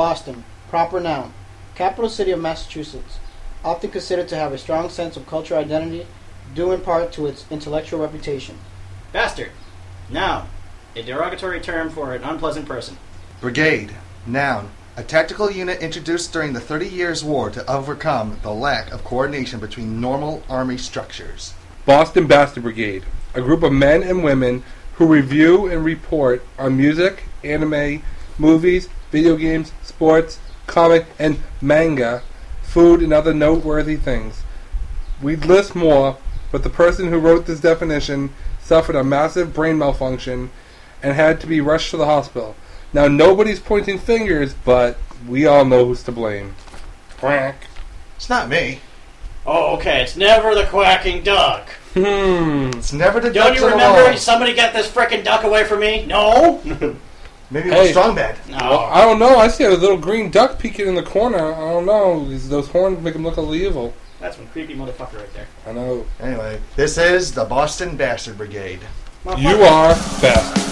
Boston. Proper noun. Capital city of Massachusetts. Often considered to have a strong sense of cultural identity, due in part to its intellectual reputation. Bastard. Noun. A derogatory term for an unpleasant person. Brigade. Noun. A tactical unit introduced during the 30 Years' War to overcome the lack of coordination between normal army structures. Boston Bastard Brigade. A group of men and women who review and report on music, anime, movies, video games, sports, comic, and manga, food, and other noteworthy things. We'd list more, but the person who wrote this definition suffered a massive brain malfunction and had to be rushed to the hospital. Now, nobody's pointing fingers, but we all know who's to blame. Quack. It's not me. Oh, okay. It's never the quacking duck. It's never the Don't ducks you in a remember? row. Somebody get this frickin' duck away from me? No? Maybe it was strong bad. No. Well, I don't know. I see a little green duck peeking in the corner. I don't know. Those horns make him look a little evil. That's one creepy motherfucker right there. I know. Anyway, this is the Boston Bastard Brigade. You are best.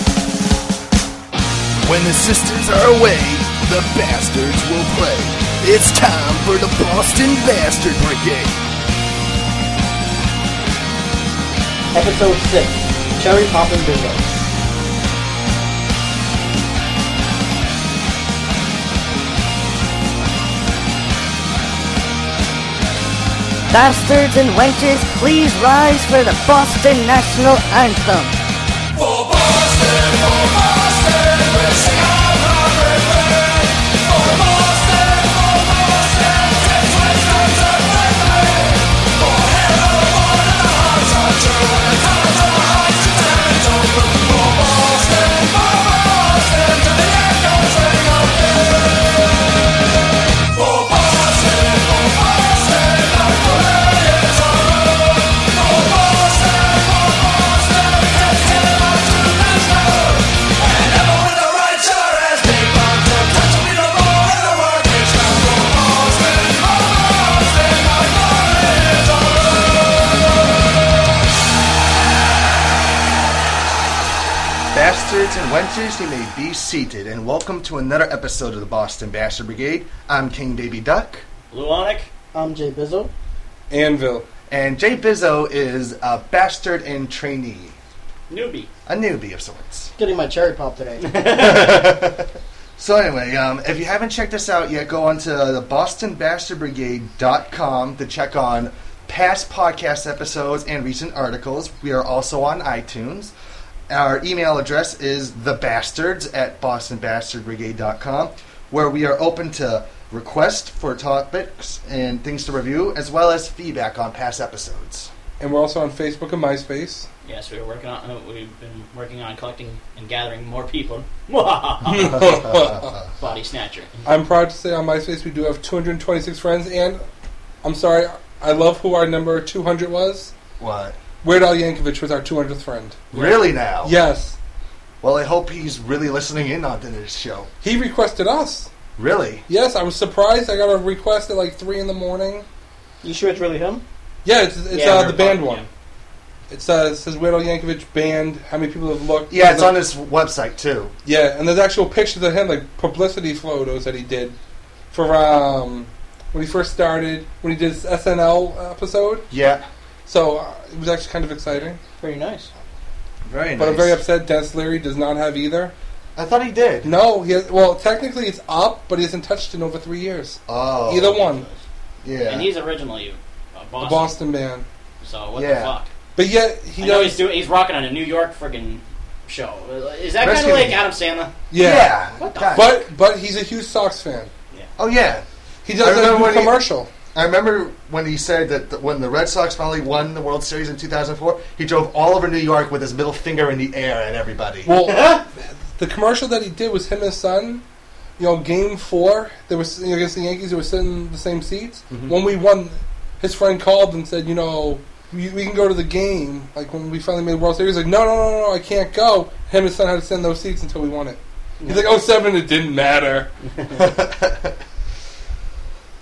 When the sisters are away, the bastards will play. It's time for the Boston Bastard Brigade. Episode 6. Cherry Poppin' Bizzo. Bastards and wenches, please rise for the Boston National Anthem. For Boston, we'll sing our heart away. For Boston, take 20 times our way. For hero, one of the hearts are true, and the colors of our hearts to damn it don't blue. For Boston, till the echoes ring again. For Boston, our flag is our own. For Boston, let's get it on to the snow. And ever with the right shot as big bombs to touch me no more in the working shop. For Boston, our flag is our own. Bastards and wenches, you may be seated, and welcome to another episode of the Boston Bastard Brigade. I'm King Baby Duck, Blue Onic? I'm Jay Bizzo. Anvil. and Jay Bizzo is a bastard and trainee. Newbie. A newbie of sorts. Getting my cherry pop today. So anyway, if you haven't checked us out yet, go on to the BostonBastardBrigade.com to check on past podcast episodes and recent articles. We are also on iTunes. Our email address is thebastards@BostonBastardBrigade.com, where we are open to requests for topics and things to review, as well as feedback on past episodes. And we're also on Facebook and MySpace. Yes, we've been working on collecting and gathering more people. Body snatcher. I'm proud to say on MySpace we do have 226 friends, and I'm sorry, I love who our number 200 was. What? Weird Al Yankovic was our 200th friend. Really now? Yes. Well, I hope he's really listening in onto this show. He requested us. Really? Yes, I was surprised. I got a request at like 3 in the morning. You sure it's really him? Yeah, it's Yeah, the band yeah. one. It says Weird Al Yankovic band, how many people have looked. Yeah, it's on his website, too. Yeah, and there's actual pictures of him, like publicity photos that he did for when he first started, when he did his SNL episode. Yeah. So it was actually kind of exciting. Very nice. Very nice. But I'm very upset Dennis Leary does not have either. I thought he did. No, he has, well, technically it's up, but he hasn't touched it in over 3 years. Oh. Either one. Yeah. And he's originally a Boston. The Boston band. So what Yeah. the fuck? But yet he I know does. he's rocking on a New York friggin' show. Is that kind Rescue of like Me. Adam Sandler? Yeah. What the God. But he's a huge Sox fan. Oh, yeah. He I does remember a when he- commercial. I remember when he said that when the Red Sox finally won the World Series in 2004, he drove all over New York with his middle finger in the air at everybody. Well, the commercial that he did was him and his son. Game 4, there was against the Yankees. They were sitting in the same seats. Mhm. When we won, his friend called and said, we can go to the game. Like when we finally made the World Series, like no, I can't go. Him and his son had to sit in those seats until we won it. He's like, 07, it didn't matter. Alright,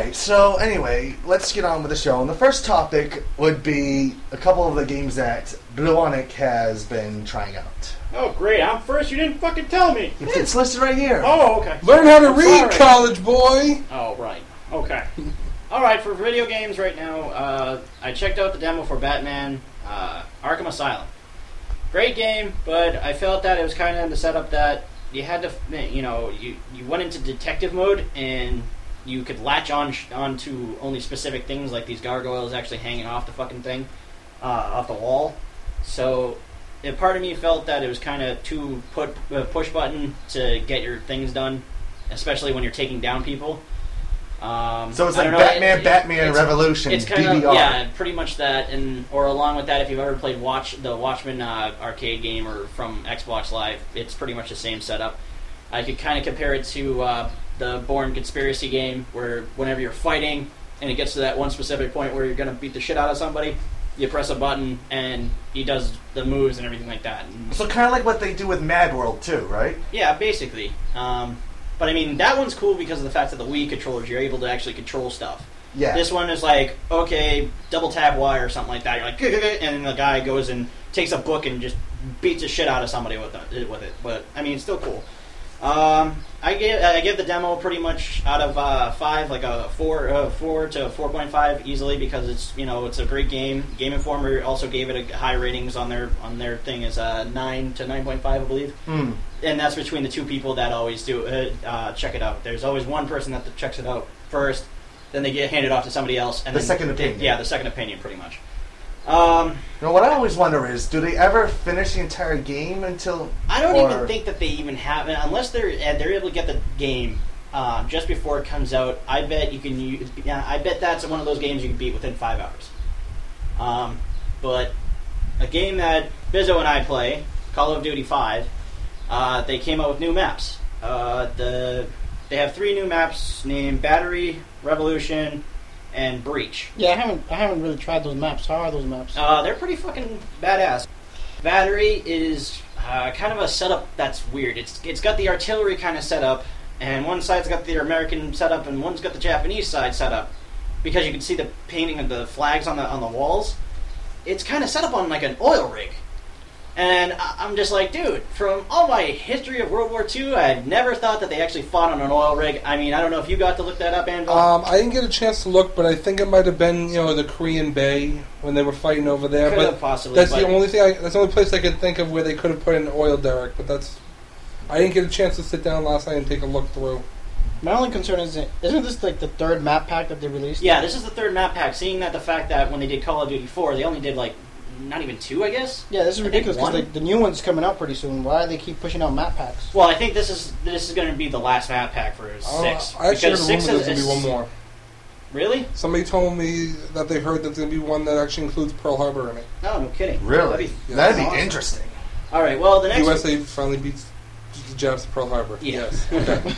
right, so anyway, let's get on with the show. And the first topic would be a couple of the games that Bluonic has been trying out. Oh, great. I'm first. You didn't fucking tell me. It's listed right here. Oh, okay. Learn how to I'm read, sorry. college boy. Oh, right. Okay. All right, for video games right now, I checked out the demo for Batman Arkham Asylum. Great game, but I felt that it was kind of the setup that you had to, you went into detective mode and you could latch onto only specific things, like these gargoyles actually hanging off the fucking thing, off the wall. So, a part of me felt that it was kind of too push button to get your things done, especially when you're taking down people. So it's I like don't know, Batman Revolution, It's kind DDR. of, yeah, pretty much that, or along with that, if you've ever played the Watchmen arcade game or from Xbox Live, it's pretty much the same setup. I could kind of compare it to the Bourne Conspiracy game, where whenever you're fighting and it gets to that one specific point where you're going to beat the shit out of somebody, you press a button and he does the moves and everything like that. And So kind of like what they do with Mad World too, right? yeah, basically. But I mean, that one's cool because of the fact that the Wii controllers, you're able to actually control stuff. Yeah. This one is like, okay, double tap Y or something like that. You're like, and then the guy goes and takes a book and just beats the shit out of somebody with it. But I mean, it's still cool. I give the demo pretty much out of 5, like a 4 to 4.5 easily, because it's a great game. Game Informer also gave it a high ratings on their thing is 9 to 9.5, I believe. And that's between the two people that always do check it out. There's always one person that checks it out first, then they get handed off to somebody else, and The then second opinion. Yeah, the second opinion, pretty much. What I always wonder is, do they ever finish the entire game until? I don't even think that they even have it, unless they're able to get the game just before it comes out. I bet you can. I bet that's one of those games you can beat within 5 hours. But a game that Bizzo and I play, Call of Duty 5, they came out with new maps. They have 3 new maps named Battery, Revolution, and Breach. Yeah, I haven't really tried those maps. How are those maps? They're pretty fucking badass. Battery is kind of a setup that's weird. It's got the artillery kind of setup, and one side's got the American setup, and one's got the Japanese side setup, because you can see the painting of the flags on the walls. It's kind of set up on like an oil rig. And I'm just like, dude, from all my history of World War II, I had never thought that they actually fought on an oil rig. I mean, I don't know if you got to look that up, Anvil. I didn't get a chance to look, but I think it might have been, the Korean Bay when they were fighting over there. Could but have possibly, that's but- the only thing. That's the only place I could think of where they could have put an oil derrick. But I didn't get a chance to sit down last night and take a look through. My only concern isn't this like the third map pack that they released? Yeah, this is the third map pack. Seeing that the fact that when they did Call of Duty 4, they only did like not even 2, I guess. Yeah, this is I think ridiculous because 1. the new one's coming out pretty soon. Why do they keep pushing out map packs? Well, I think this is going to be the last map pack for 6. I actually heard a rumor there's going to be one more. Really? Somebody told me that they heard there's going to be one that actually includes Pearl Harbor in it. No, no kidding. Really? Yeah. That'd be Awesome. interesting. All right. Well, the next USA finally beats the Japs at Pearl Harbor. Yeah. Yes. Okay.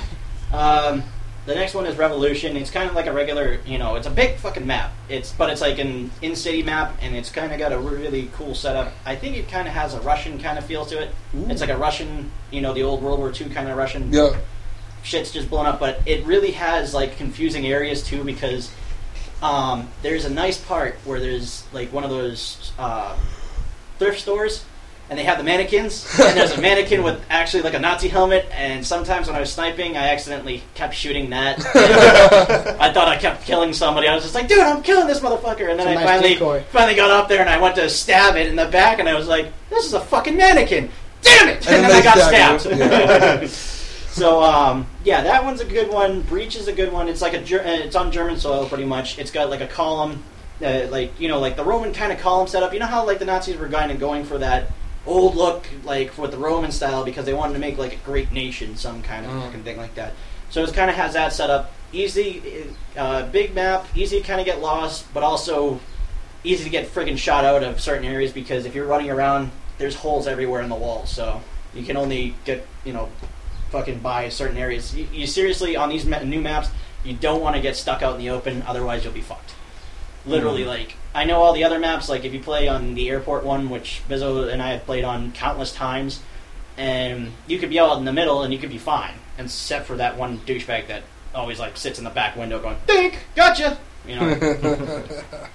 The next one is Revolution. It's kind of like a regular, it's a big fucking map. But it's like an in-city map, and it's kind of got a really cool setup. I think it kind of has a Russian kind of feel to it. Ooh. It's like a Russian, the old World War II kind of Russian. Yeah. Shit's just blown up, but it really has like confusing areas too, because there's a nice part where there's like one of those thrift stores, and they have the mannequins, and there's a mannequin with actually like a Nazi helmet, and sometimes when I was sniping, I accidentally kept shooting that. I thought I kept killing somebody. I was just like, dude, I'm killing this motherfucker, and then It's a I nice decoy. finally got up there, and I went to stab it in the back, and I was like, this is a fucking mannequin. Damn it! And then I they got stab stabbed. you. So, yeah, that one's a good one. Breach is a good one. It's like it's on German soil, pretty much. It's got like a column, like the Roman kind of column setup. You know how like the Nazis were kind of going for that old look, like with the Roman style, because they wanted to make like a great nation, some kind of fucking thing like that. So it kind of has that setup. Easy, big map, easy to kind of get lost, but also easy to get friggin' shot out of certain areas, because if you're running around, there's holes everywhere in the walls, so you can only get, fucking by certain areas. You seriously, on these new maps, you don't want to get stuck out in the open, otherwise you'll be fucked. Literally, like, I know all the other maps, like if you play on the airport one, which Bizzo and I have played on countless times, and you could be out in the middle and you could be fine, except for that one douchebag that always like sits in the back window going, "Think, gotcha." You know.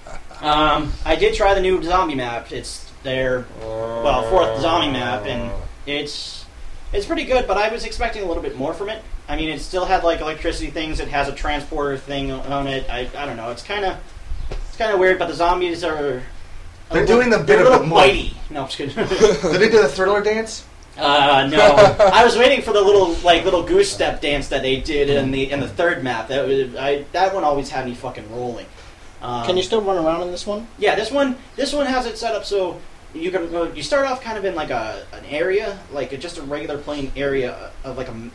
I did try the new zombie map. It's their fourth zombie map, and it's pretty good. But I was expecting a little bit more from it. I mean, it still had like electricity things. It has a transporter thing on it. I don't know. It's kind of weird. But the zombies are They're doing the bit they're a of little the more. bitey. No, I'm just kidding. Did they do the Thriller dance? No, I was waiting for the little goose step dance that they did in the third map. That one always had me fucking rolling. Can you still run around in this one? Yeah, this one has it set up so you can you start off kind of in like an area, like just a regular plain area of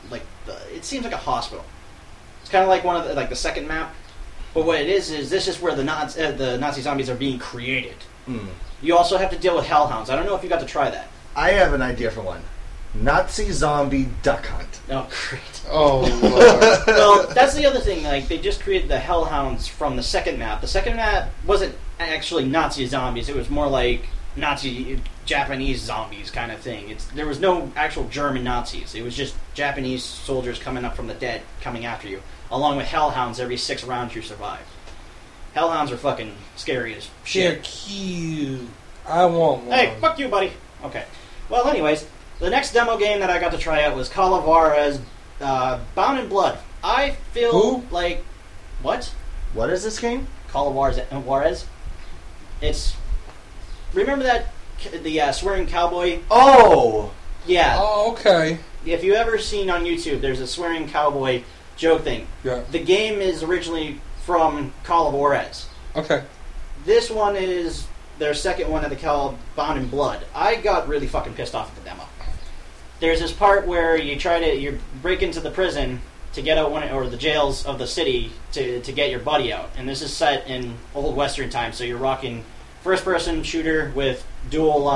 it seems like a hospital. It's kind of like one of the second map, but what it is this is where the Nazi zombies are being created. You also have to deal with hellhounds. I don't know if you got to try that. I have an idea for one. Nazi zombie duck hunt. Oh, great. Oh, Lord. Well, that's the other thing. Like, they just created the hellhounds from the second map. The second map wasn't actually Nazi zombies. It was more like Nazi Japanese zombies kind of thing. There was no actual German Nazis. It was just Japanese soldiers coming up from the dead, coming after you, along with hellhounds every 6 rounds you survived. Hellhounds are fucking scary as They're shit. cute. I want one. Hey, fuck you, buddy. Okay. Well, anyways, the next demo game that I got to try out was Call of Juarez Bound in Blood. I feel Who? like... What? What is this game? Call of Juarez. It's... Remember that... The swearing cowboy? Oh! Yeah. Oh, okay. If you ever seen on YouTube, there's a swearing cowboy joke thing. Yeah. The game is originally from Call of Juarez. Okay. This one is their second one that they call Bound in Blood. I got really fucking pissed off at the demo. There's this part where you break into the prison to get out or the jails of the city to get your buddy out. And this is set in old Western times, so you're rocking first-person shooter with dual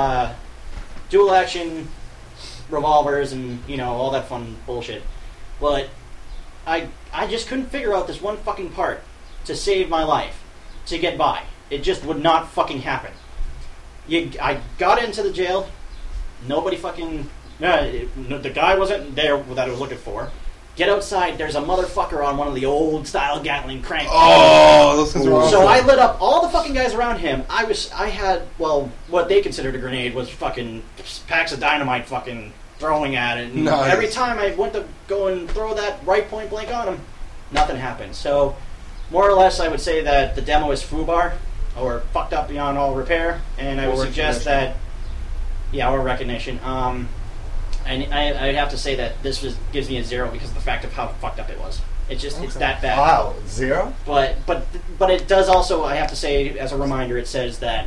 action revolvers and, all that fun bullshit. But I just couldn't figure out this one fucking part to save my life, to get by. It just would not fucking happen. I got into the jail. Nobody fucking... the guy wasn't there that I was looking for. Get outside. There's a motherfucker on one of the old-style Gatling crank. Oh, those things are awesome. So I lit up all the fucking guys around him. I had, what they considered a grenade was fucking packs of dynamite fucking throwing at it. And Nice. every time I went to go and throw that right point blank on him, nothing happened. So, more or less, I would say that the demo is FUBAR, or fucked up beyond all repair, and I would suggest that, or recognition. And I'd have to say that this gives me a 0 because of the fact of how fucked up it was. It's that bad. Wow, 0? But it does also, I have to say, as a reminder, it says that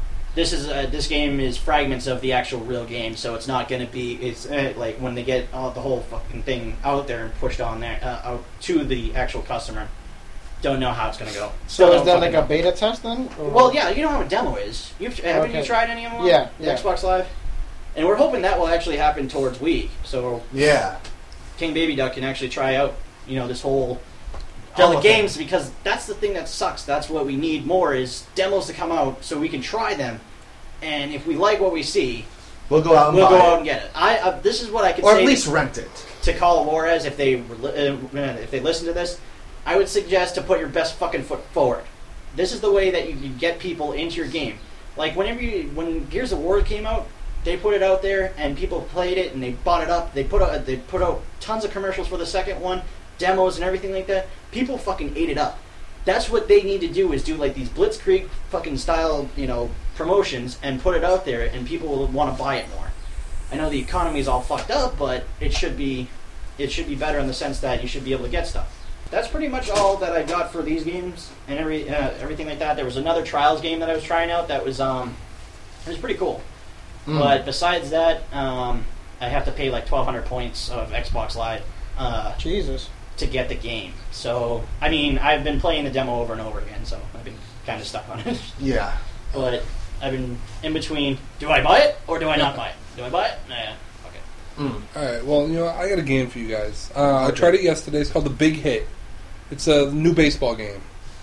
this game is fragments of the actual real game, so it's not going to be, it's like when they get the whole fucking thing out there and pushed on there, out to the actual customer, don't know how it's going to go. So is that like a beta test then? Or? Well, yeah, you know how a demo is. Haven't you tried any of them? Yeah. Xbox Live? And we're hoping that will actually happen towards Wii, so Yeah. King Baby Duck can actually try out, this whole the games, because that's the thing that sucks. That's what we need more is demos to come out so we can try them, and if we like what we see, We'll go out and we'll buy go it. out and get it. This is what I could Or say at least rent it. to Call of Juarez if they listen to this. I would suggest to put your best fucking foot forward. This is the way that you can get people into your game. Like when Gears of War came out, they put it out there and people played it and they bought it up. They put out tons of commercials for the second one, demos and everything like that. People fucking ate it up. That's what they need to do is do like these Blitzkrieg fucking style, promotions and put it out there and people will want to buy it more. I know the economy's all fucked up, but it should be better in the sense that you should be able to get stuff. That's pretty much all that I got for these games and everything like that. There was another Trials game that I was trying out that was it was pretty cool. But besides that, I have to pay like 1,200 points of Xbox Live Jesus. to get the game. So, I mean, I've been playing the demo over and over again, so I've been kind of stuck on it. Yeah. But I've been in between, do I buy it or do I not buy it? Do I buy it? Nah, okay. Alright, well, I got a game for you guys. I tried it yesterday. It's called The Big Hit. It's a new baseball game.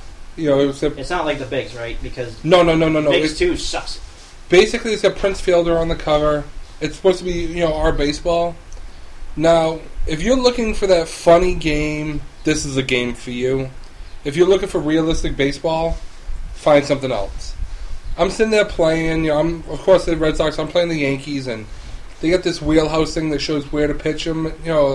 It's not like the Bigs, right? Because No. Bigs 2 sucks. Basically, it's got Prince Fielder on the cover. It's supposed to be, our baseball. Now, if you're looking for that funny game this is a game for you. If you're looking for realistic baseball, find something else. I'm sitting there playing, I'm of course the Red Sox, I'm playing the Yankees, and they got this wheelhouse thing that shows where to pitch them,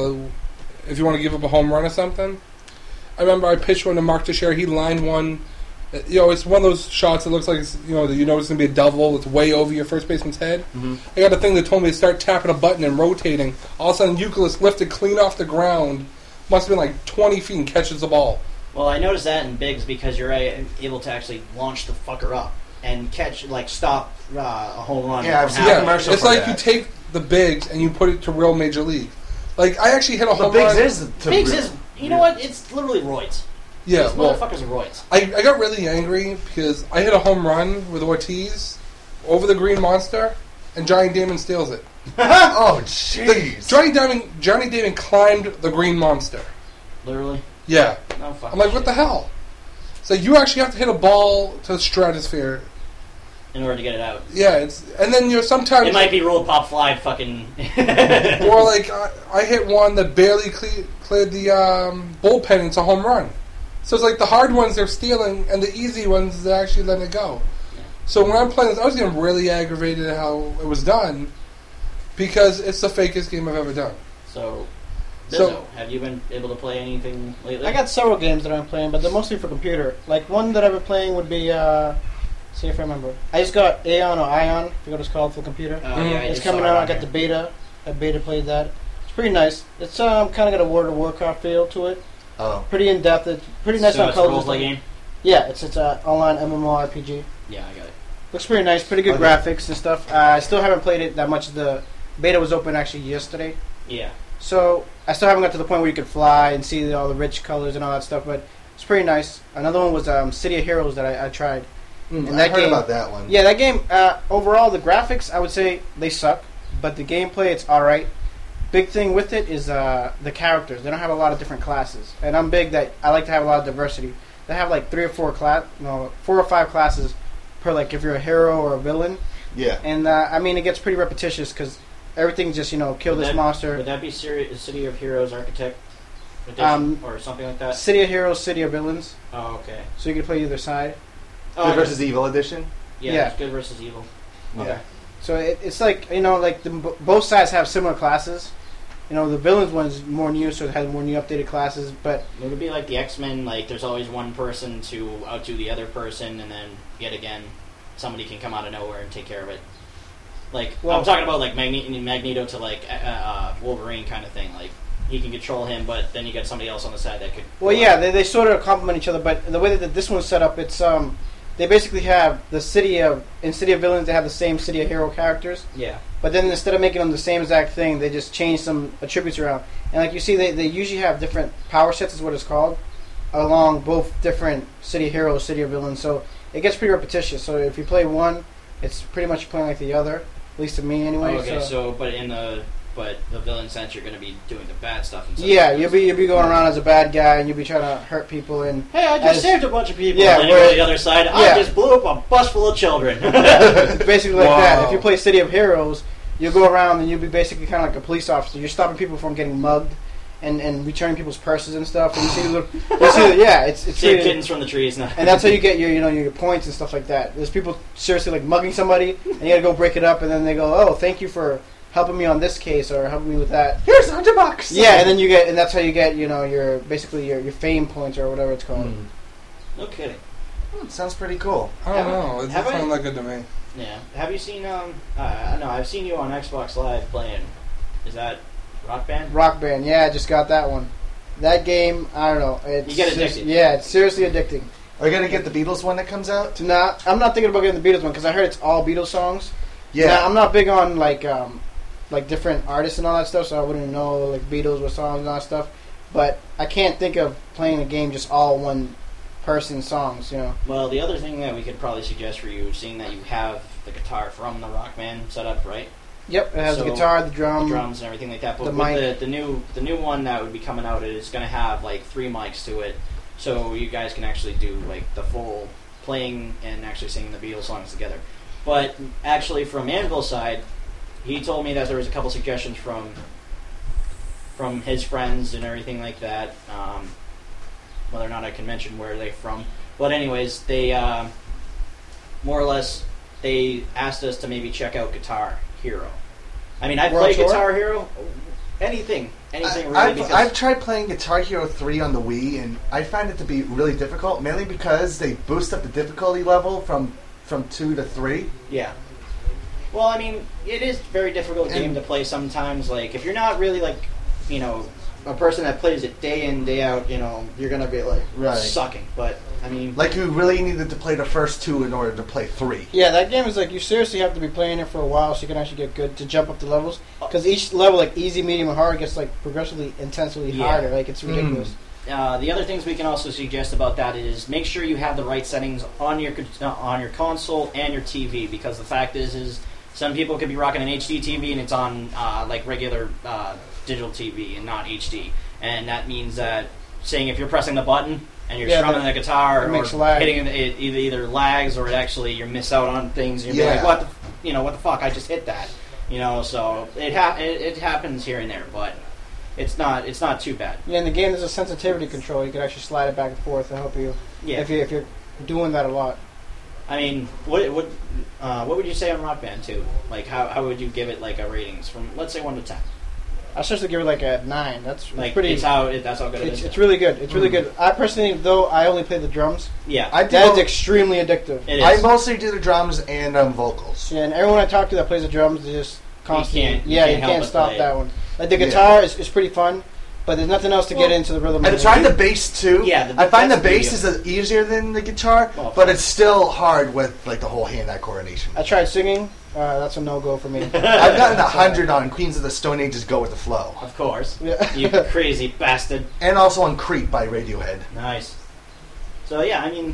if you want to give up a home run or something. I remember I pitched one to Mark Teixeira, he lined one, it's one of those shots that looks like, it's, that you know it's going to be a double, it's way over your first baseman's head. Mm-hmm. I got a thing that told me to start tapping a button and rotating. All of a sudden, Euclid lifted clean off the ground, must have been like 20 feet and catches the ball. Well, I noticed that in bigs because you're able to actually launch the fucker up and catch, stop a home run. Yeah, I've seen a commercial it's for like that. you take the bigs and you put it to real major league. Like, I actually hit a home run. Bigs is, you know what? It's literally roids. Yeah, These motherfuckers are roids. I got really angry because I hit a home run with Ortiz over the Green Monster, and Johnny Damon steals it. Oh, jeez. Johnny Damon climbed the Green Monster. Literally? Yeah. No fucking I'm like, what the hell? So you actually have to hit a ball to the stratosphere in order to get it out. Yeah, and then sometimes it might be roll pop fly fucking. Or like I hit one that barely cleared the bullpen. It's a home run. So it's like the hard ones they're stealing, and the easy ones they're actually letting it go. So when I'm playing this, I was getting really aggravated at how it was done because it's the fakest game I've ever done. So, Bizzo, have you been able to play anything lately? I got several games that I'm playing, but they're mostly for computer. Like one that I've been playing would be, see if I remember. I just got Aeon or Ion, I forget what it's called for computer. Yeah, it's coming out. I got the beta. I beta played that. It's pretty nice. It's kind of got a World of Warcraft feel to it. Oh. Pretty in depth. It's pretty nice so on it's colors. a role play game. Yeah, it's an online MMORPG. Yeah, I got it. Looks pretty nice. Pretty good graphics and stuff. I still haven't played it that much. The beta was open actually yesterday. Yeah. So I still haven't got to the point where you could fly and see all the rich colors and all that stuff, but it's pretty nice. Another one was City of Heroes that I tried. And I heard about that one. Yeah, that game, overall, the graphics, I would say they suck, but the gameplay, it's alright. Big thing with it is the characters. They don't have a lot of different classes. And I'm big that I like to have a lot of diversity. They have like 4 or 5 classes per, like, if you're a hero or a villain. Yeah. And, I mean, it gets pretty repetitious because everything just, kill this monster. Would that be City of Heroes Architect Edition or something like that? City of Heroes, City of Villains. Oh, okay. So you can play either side. Good versus Evil Edition? Yeah, it's Good versus Evil. Yeah. Okay. So it's like, both sides have similar classes. The villains one's more new, so it has more new updated classes, but... It would be like the X-Men, like, there's always one person to outdo the other person, and then, yet again, somebody can come out of nowhere and take care of it. Like, I'm talking about, like, Magneto to, like, Wolverine kind of thing. Like, he can control him, but then you get somebody else on the side that could... Well, yeah, they sort of complement each other, but the way that this one's set up, it's, they basically have in City of Villains, they have the same City of Hero characters. Yeah. But then instead of making them the same exact thing, they just change some attributes around. And like you see, they usually have different power sets, is what it's called, along both different City of Heroes, City of Villains. So it gets pretty repetitious. So if you play one, it's pretty much playing like the other, at least to me anyway. Oh, okay, but the villain sense, you're going to be doing the bad stuff. Yeah, you'll be going around as a bad guy, and you'll be trying to hurt people. And hey, I just saved a bunch of people. Yeah, and then you go to the other side. Yeah. I just blew up a bus full of children. It's basically like that. If you play City of Heroes, you'll go around and you'll be basically kind of like a police officer. You're stopping people from getting mugged and returning people's purses and stuff. And it's save kittens from the trees now. And that's how you get your points and stuff like that. There's people seriously like mugging somebody, and you got to go break it up, and then they go, "Oh, thank you for helping me on this case or helping me with that. Here's $100. Yeah, and then and that's how you get your basically your fame points or whatever it's called. No kidding. It sounds pretty cool. I don't know. It doesn't sound that good to me. Yeah. Have you seen? No, I've seen you on Xbox Live playing. Is that Rock Band? Rock Band. Yeah, I just got that one. That game, I don't know. You get addicted. Yeah, it's seriously addicting. Are you gonna get the Beatles one that comes out? I'm not thinking about getting the Beatles one because I heard it's all Beatles songs. Yeah. Now, I'm not big on like different artists and all that stuff, so I wouldn't know like Beatles with songs and all that stuff. But I can't think of playing a game just all one person songs, Well, the other thing that we could probably suggest for you, seeing that you have the guitar from the Rock Band set up, right? Yep, it has the guitar, the drums and everything like that. But the with the new one that would be coming out, it is going to have like 3 mics to it, so you guys can actually do like the full playing and actually singing the Beatles songs together. But actually, from Anvil's side, he told me that there was a couple suggestions from his friends and everything like that. whether or not I can mention where they're from. But anyways, they more or less they asked us to maybe check out Guitar Hero. I mean, I World play Tour? Guitar Hero, anything really. I've tried playing Guitar Hero 3 on the Wii, and I find it to be really difficult, mainly because they boost up the difficulty level from 2 to 3. Yeah. Well, I mean, it is a very difficult game to play sometimes. Like, if you're not really, like, you know, a person that plays it day in, day out, you know, you're going to be, like, Right. sucking. But, I mean... Like, you really needed to play the first 2 in order to play 3. Yeah, that game is like you seriously have to be playing it for a while so you can actually get good to jump up the levels. Because each level, like easy, medium, and hard, gets like progressively, intensely Yeah. harder. Like it's ridiculous. The other things we can also suggest about that is make sure you have the right settings on your console and your TV, because the fact is some people could be rocking an HD TV and it's on like regular digital TV and not HD, and that means that saying if you're pressing the button and you're strumming the guitar it or makes lag. hitting it either lags or it actually you miss out on things. And you're Yeah. like, what the fuck? I just hit that, you know. So it happens here and there, but. It's not too bad. Yeah, in the game there's a sensitivity control. You can actually slide it back and forth to help you. Yeah. If you're doing that a lot. I mean, what would you say on Rock Band 2? Like, how would you give it like a ratings from, let's say, 1 to 10? I seriously give it like a 9. That's Like, pretty. that's how good it is. It's really good. It's really good. I personally, though, I only play the drums. Yeah, That is extremely addictive. it is. I mostly do the drums and vocals. Yeah, and everyone I talk to that plays the drums, they just constantly. You can't you help can't but stop play it. that one. Like the guitar is pretty fun, but there's nothing else to get into the rhythm. I've tried the bass too. Yeah, I find the that's bass the is easier than the guitar, Well, but it's still hard with like the whole hand-eye coordination. I tried singing. That's a no-go for me. I've gotten 100 on Queens of the Stone Age's "Go with the Flow," Of course. Yeah. You crazy bastard. and also on "Creep" by Radiohead. Nice. So yeah, I mean,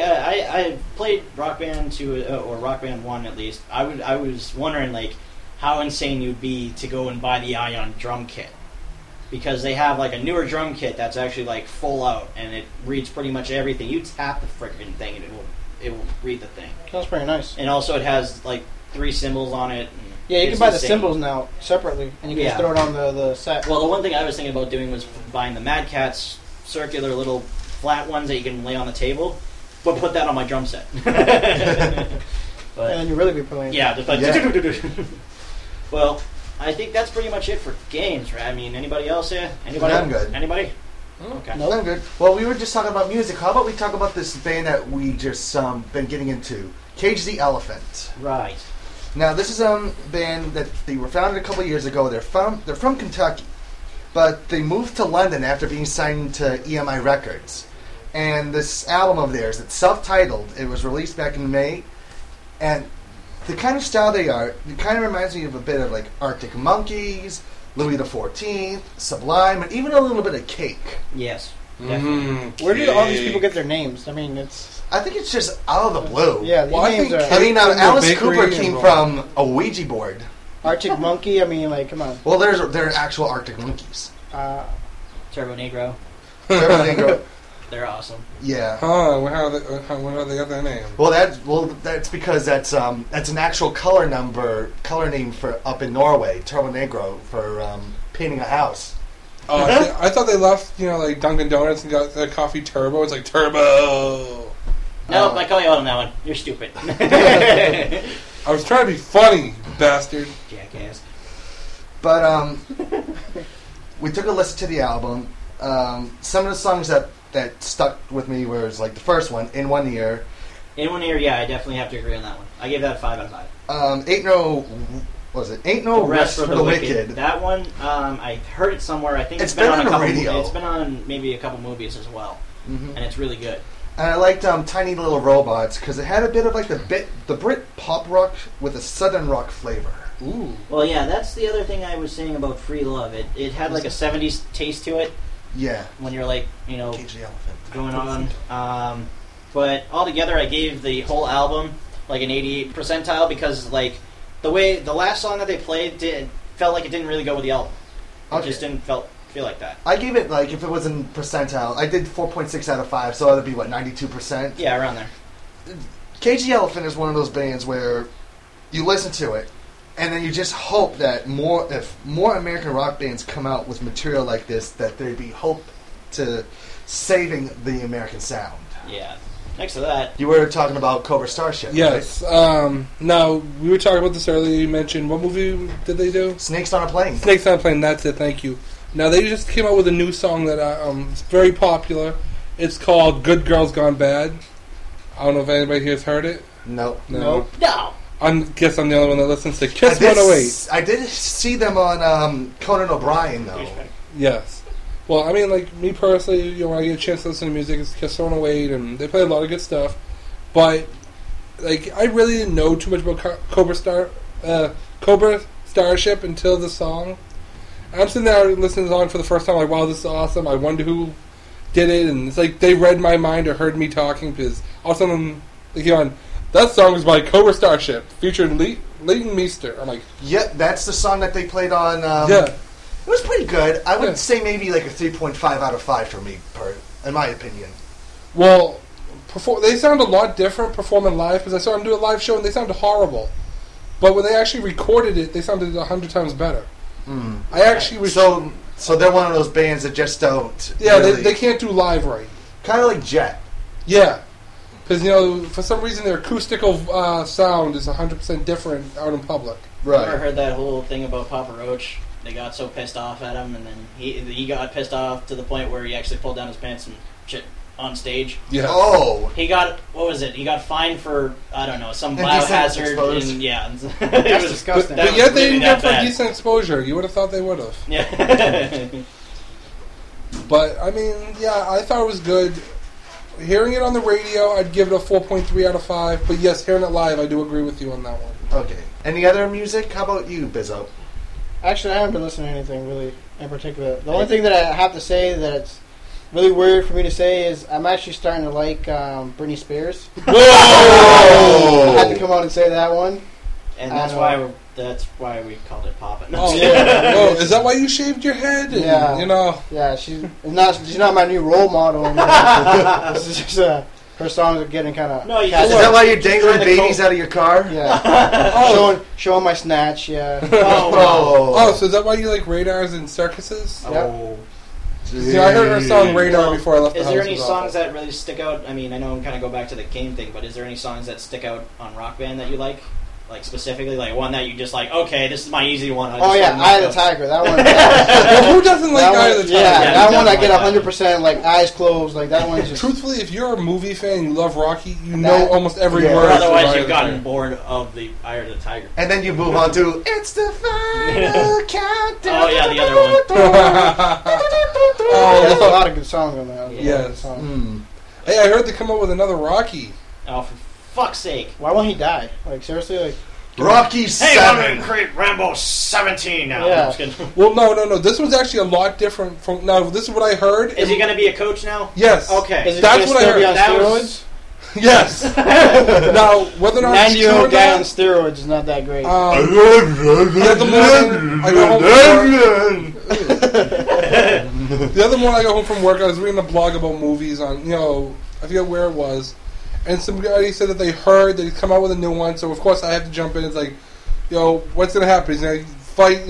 I played Rock Band 2 or Rock Band 1 at least. I was wondering like how insane you'd be to go and buy the Ion drum kit, because they have like a newer drum kit that's actually like full out and it reads pretty much everything. You tap the freaking thing and it will read the thing. That's pretty nice. And also it has like 3 cymbals on it. and Yeah, you it's can buy the insane. cymbals now separately, and you can just Yeah. throw it on the set. Well, the one thing I was thinking about doing was buying the Mad Catz circular little flat ones that you can lay on the table, but put that on my drum set. and But then you really be playing. yeah, just like Yeah. Well, I think that's pretty much it for games, right? I mean, anybody else here? Anybody? I'm good. Anybody? Okay. No. I'm good. Well, we were just talking about music. How about we talk about this band that we just been getting into, Cage the Elephant. Right. Now, this is a band that they were founded a couple years ago. They're from Kentucky, but they moved to London after being signed to EMI Records. And this album of theirs, it's self-titled. It was released back in May, and the kind of style they are, it kind of reminds me of a bit of like Arctic Monkeys, Louis XIV, Sublime, and even a little bit of Cake. Yes. Definitely. Where do all these people get their names? I mean, it's I think it's just out of the blue. yeah. These Well, I names think are I mean, Cake from the Alice bakery Cooper and came roll. from a Ouija board. Arctic Monkey. I mean, like, come on. Well, they're actual Arctic monkeys. Turbo Negro. They're awesome. Yeah. Huh? What are the other names? Well, that's because that's an actual color name for up in Norway, Turbo Negro, for painting a house. Oh, I thought they left, like Dunkin' Donuts and got the coffee Turbo. It's like Turbo. Nope, I call you out on that one. You're stupid. I was trying to be funny, bastard. Jackass. But we took a listen to the album. Some of the songs that stuck with me was like the first one, In One Ear. In One Ear, yeah, I definitely have to agree on that one. I gave that a 5 out of 5. Ain't no rest for the wicked. That one, I heard it somewhere. I think It's it's been been on a on the couple. radio. It's been on maybe a couple movies as well, and it's really good. And I liked Tiny Little Robots because it had a bit of like the Brit pop rock with a southern rock flavor. Ooh. Well, yeah, that's the other thing I was saying about Free Love. It had like a 70s taste to it Yeah. when you're like, Cage the Elephant. going on. But altogether, I gave the whole album like an 88 percentile because like the last song that they played felt like it didn't really go with the album. It Okay. just didn't feel like that. I gave it like if it was in percentile, I did 4.6 out of 5, so that'd be what 92%. Yeah, around there. Cage the Elephant is one of those bands where you listen to it, and then you just hope that if more American rock bands come out with material like this, that there'd be hope to saving the American sound. Yeah. Next to that, You were talking about Cobra Starship. Yes. Now, we were talking about this earlier. You mentioned, what movie did they do? Right? Snakes on a Plane. Snakes on a Plane. That's it. Thank you. Now, they just came out with a new song that is very popular. It's called Good Girls Gone Bad. I don't know if anybody here has heard it. No. Nope. no. I guess I'm the only one that listens to Kiss 108. I did see them on Conan O'Brien, though. Yes. Well, I mean, like, me personally, when I get a chance to listen to music, it's Kiss 108, and they play a lot of good stuff. But, like, I really didn't know too much about Cobra Starship until the song. I'm sitting there listening to the song for the first time, like, wow, this is awesome. I wonder who did it, and it's like they read my mind or heard me talking, because all of a sudden, like, that song was by Cobra Starship, featuring Leighton Meester. I'm like, Yeah, that's the song that they played on. yeah. It was pretty good. I would Yeah. say maybe like a 3.5 out of 5 for me, in my opinion. Well, they sound a lot different performing live, because I saw them do a live show and they sounded horrible. But when they actually recorded it, they sounded 100 times better. I actually was... So they're one of those bands that just don't. yeah, really, they can't do live right. kind of like Jet. Yeah. Because, for some reason their acoustical sound is 100% different out in public. Ever heard that whole thing about Papa Roach? They got so pissed off at him, and then he got pissed off to the point where he actually pulled down his pants and shit on stage. Yeah. Oh, He got, what was it? He got fined for, I don't know, some Indecent biohazard. exposure. And, yeah. That's disgusting. that But was yet they really didn't get that for bad. decent exposure. You would have thought they would have. Yeah. But, I mean, yeah, I thought it was good. Hearing it on the radio, I'd give it a 4.3 out of 5. But yes, hearing it live, I do agree with you on that one. okay. Any other music? How about you, Bizzo? Actually, I haven't been listening to anything really in particular. The only thing that I have to say that it's really weird for me to say is I'm actually starting to like Britney Spears. Whoa! I had to come out and say that one. And I that's know. why we called it Poppin'. Oh, oh, is that why you shaved your head? And, Yeah. Yeah, she's not my new role model. This is just her songs are getting kind of. No, you Is just- that why you're dangling Trying to babies cope. out of your car? Yeah, showing my snatch. Yeah. Oh, so is that why you like radars and circuses? Oh. See, I heard her song Radar Well, before I left the is house. there any It was songs awful. that really stick out? I mean, I know I'm kind of go back to the Kane thing, but is there any songs that stick out on Rock Band that you like? Like specifically, like one that you just like, okay, this is my easy one. I Oh just yeah, wanna Eye of knock the out. Tiger. That one. Well, who doesn't like that Eye one- of the Tiger? Yeah, Yeah, that who one I doesn't get like that? 100% like eyes closed. Like that one's just. Truthfully, if you're a movie fan, you love Rocky, you know That- almost every yeah. word. Or otherwise, from Eye you've of the gotten Tiger. bored of the Eye of the Tiger. And then you move on to It's the Final Countdown. Oh, yeah, the other one. Yeah, there's a lot of good songs on that. Yes. Hmm. Hey, I heard they come up with another Rocky. Oh, for fuck's sake! Why won't he die? Like seriously, like Rocky Hey, 7. I'm gonna create Rambo 17 now. Yeah. I'm just kidding. Well, no. This one's actually a lot different from. Now, this is what I heard. Is he gonna be a coach now? Yes. Okay. is it That's gonna what I still be heard. on That steroids? was- Yes. Now, whether or not it's true or 90-year-old guy on not, steroids is not that great. the other morning, I go home from work. The other morning I go home from work, I was reading a blog about movies on, I forget where it was, and somebody said that they heard that he's come out with a new one, so of course I have to jump in. It's like, what's going to happen? He's going to fight,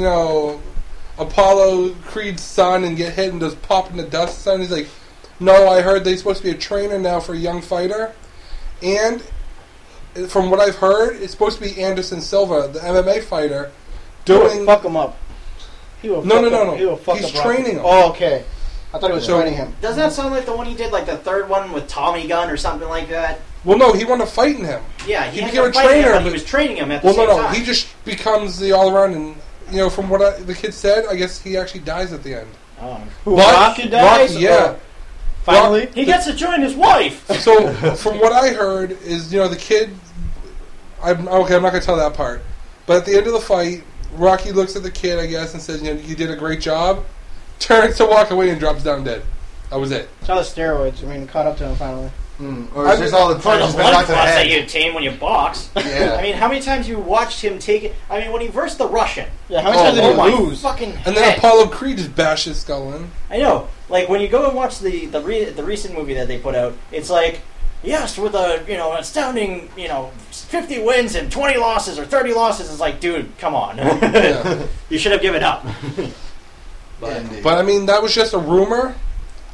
Apollo Creed's son and get hit and just pop in the dust. Son, he's like, no, I heard they're supposed to be a trainer now for a young fighter, and from what I've heard, it's supposed to be Anderson Silva, the MMA fighter, He will doing. fuck him up. He will. No, fuck no, up- no. He will fuck He's up Rocky. training him. Oh, okay. I thought he was So- training him. Doesn't that sound like the one he did, like the third one with Tommy Gun or something like that? Well, no, he wanted to fight in him. Yeah, He had became to a fight him, trainer, but he but- was training him at the Well, same no, time. he just becomes the all around, and from what the kid said, I guess he actually dies at the end. Oh. Who, But- Rocky dies? Rocky, yeah. Or finally. He gets to join his wife. So, from what I heard, is the kid. I'm not going to tell that part, but at the end of the fight, Rocky looks at the kid, I guess, and says, "You did a great job." Turns to walk away and drops down dead. That was it. It's all the steroids. I mean, caught up to him finally. Or is this all the For the times he's been blood knocked to the clots that head? you obtain when you box. Yeah. I mean, how many times you watched him take it? I mean, when he versed the Russian. Yeah, how many times Oh did my he lose? fucking And then head. Apollo Creed just bashed his skull in. I know. Like when you go and watch the recent movie that they put out, it's like, yes, with a astounding 50 wins and 20 losses or 30 losses. It's like, dude, come on, Yeah. you should have given up. But Indeed. But I mean, that was just a rumor.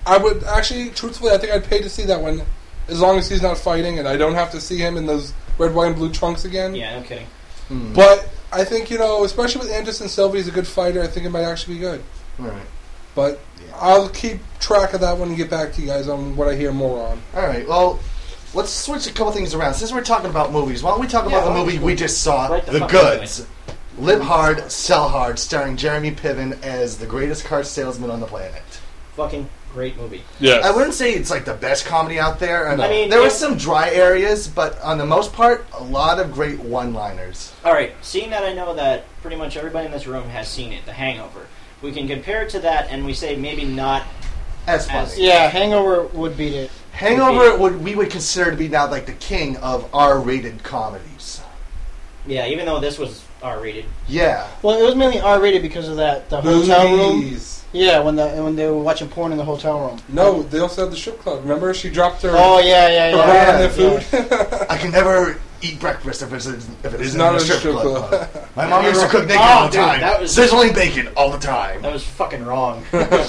I would actually, truthfully, I think I'd pay to see that one, as long as he's not fighting and I don't have to see him in those red, white, and blue trunks again. Yeah, no kidding. But I think, especially with Anderson Silva, he's a good fighter. I think it might actually be good. All right. But I'll keep track of that one and get back to you guys on what I hear more on. All right. Well, let's switch a couple things around. Since we're talking about movies, why don't we talk about the movie we just saw, Right the The fuck Goods. Live Hard, Sell Hard, starring Jeremy Piven as the greatest car salesman on the planet. Fucking great movie. Yes. I wouldn't say it's like the best comedy out there. I mean, there were some dry areas, but on the most part, a lot of great one-liners. All right, seeing that I know that pretty much everybody in this room has seen it, The Hangover. We can compare it to that, and we say maybe not. As funny. Yeah, Hangover would beat it. Hangover we would consider to be now like the king of R-rated comedies. Yeah, even though this was R-rated. Yeah. Well, it was mainly R-rated because of the hotel room. Movies. Yeah, when they were watching porn in the hotel room. No, they also had the strip club. Remember, she dropped her. Oh yeah. her bra on their food. I can never eat breakfast if it isn't not in a a strip strip club. club. My mom used to cook naked Oh, all the dude, time. that was- Sizzling bacon all the time. That was fucking wrong.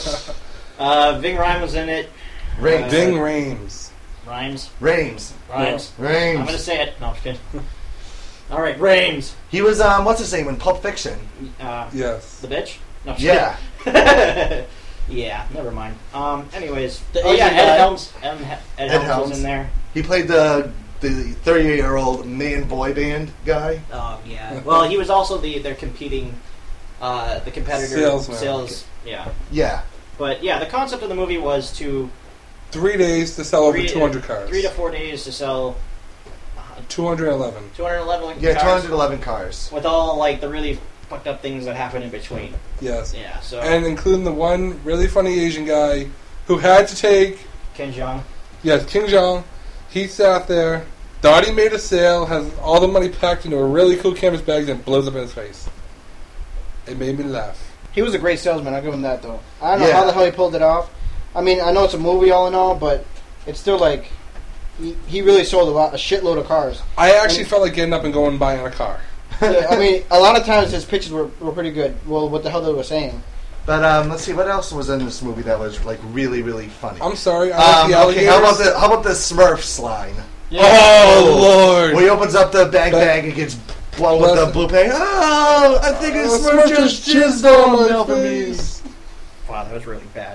Ving Rhames was in it. Rames. Ving Rhames. Rhymes. Rames. Rhymes. I'm Rames. gonna say it. No, I'm just kidding. All right, Rhames. He was, what's his name in Pulp Fiction? Yes. The bitch? No, I'm just Yeah. kidding. Yeah, never mind. Anyways. The Oh, yeah, Asian Ed guy. Helms. Ed Helms Helms. was in there. He played the 38-year-old man-boy band guy. Yeah. Well, he was also their competing, the competitor. Salesman. Sales. Yeah. Yeah. But, yeah, the concept of the movie was to 3 days to sell over 200 cars. 3 to 4 days to sell 211. 211 Yeah, cars 211 cars. with all, like, the really fucked up things that happen in between. Yes. Yeah, so... And including the one really funny Asian guy who had to take, Ken Jeong. yes, King Jong. He sat there, thought he made a sale, has all the money packed into a really cool canvas bag, and blows up in his face. It made me laugh. He was a great salesman. I'll give him that though. I don't know Yeah. how the hell he pulled it off. I mean, I know it's a movie all in all, but it's still like he really sold a shitload of cars. I actually felt like getting up and going and buying a car. Yeah, I mean, a lot of times his pitches were pretty good. Well, what the hell they were saying. But let's see, what else was in this movie that was like really, really funny? I'm sorry, I like the Okay, alligators. how about the Smurfs line? Oh, Lord. Where he opens up the bag and gets blown with the blue paint. Oh, I think a Smurf just jizzed on my face. Wow, that was really bad.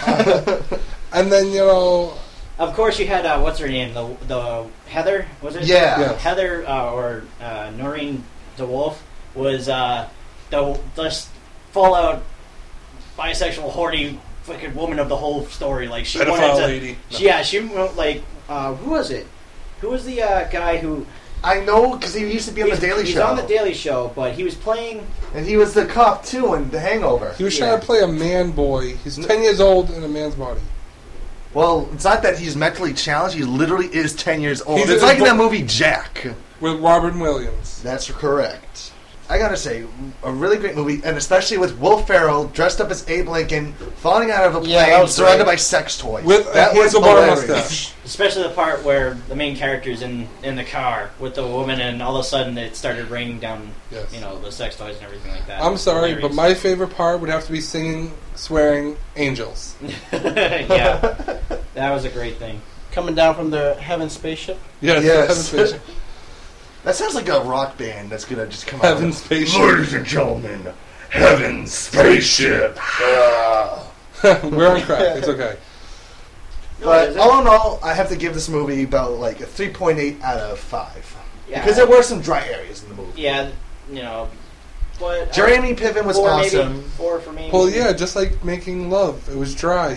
And then, Of course, you had, what's her name? The Heather, was it? Yeah. Yes. Heather, or Noreen DeWolf, was the just full-out bisexual, horny fucking woman of the whole story. Like, she Pedophile wanted to... lady. No. Yeah, she, like, who was it? Who was the guy who... I know, because he used to be on the Daily he's Show. on the Daily Show, but he was playing... And he was the cop, too, in The Hangover. he was Yeah. trying to play a man boy. He's 10 years old in a man's body. Well, it's not that he's mentally challenged. He literally is 10 years old. He's It's a like in bo- that movie Jack. With Robin Williams. That's correct. I gotta say, a really great movie, and especially with Will Ferrell dressed up as Abe Lincoln, falling out of a plane, Yeah, that was surrounded great. by sex toys. With that a was handlebar hilarious. mustache. Especially the part where the main character's in the car with the woman, and all of a sudden it started raining down, Yes. the sex toys and everything like that. I'm sorry, Hilarious. but my favorite part would have to be singing, swearing, angels. Yeah, that was a great thing. Coming down from the Heaven spaceship. Yes, Yes. Heaven Spaceship. That sounds like a rock band that's gonna just come Heaven out. Spaceship. Ladies and gentlemen, Heaven's Spaceship. We're on crack. It's okay. But all in all, I have to give this movie about like a 3.8 out of 5. Yeah. Because there were some dry areas in the movie. Yeah, but Jeremy Piven was 4 awesome. maybe, 4 for me. Well, yeah, just like making love. It was dry.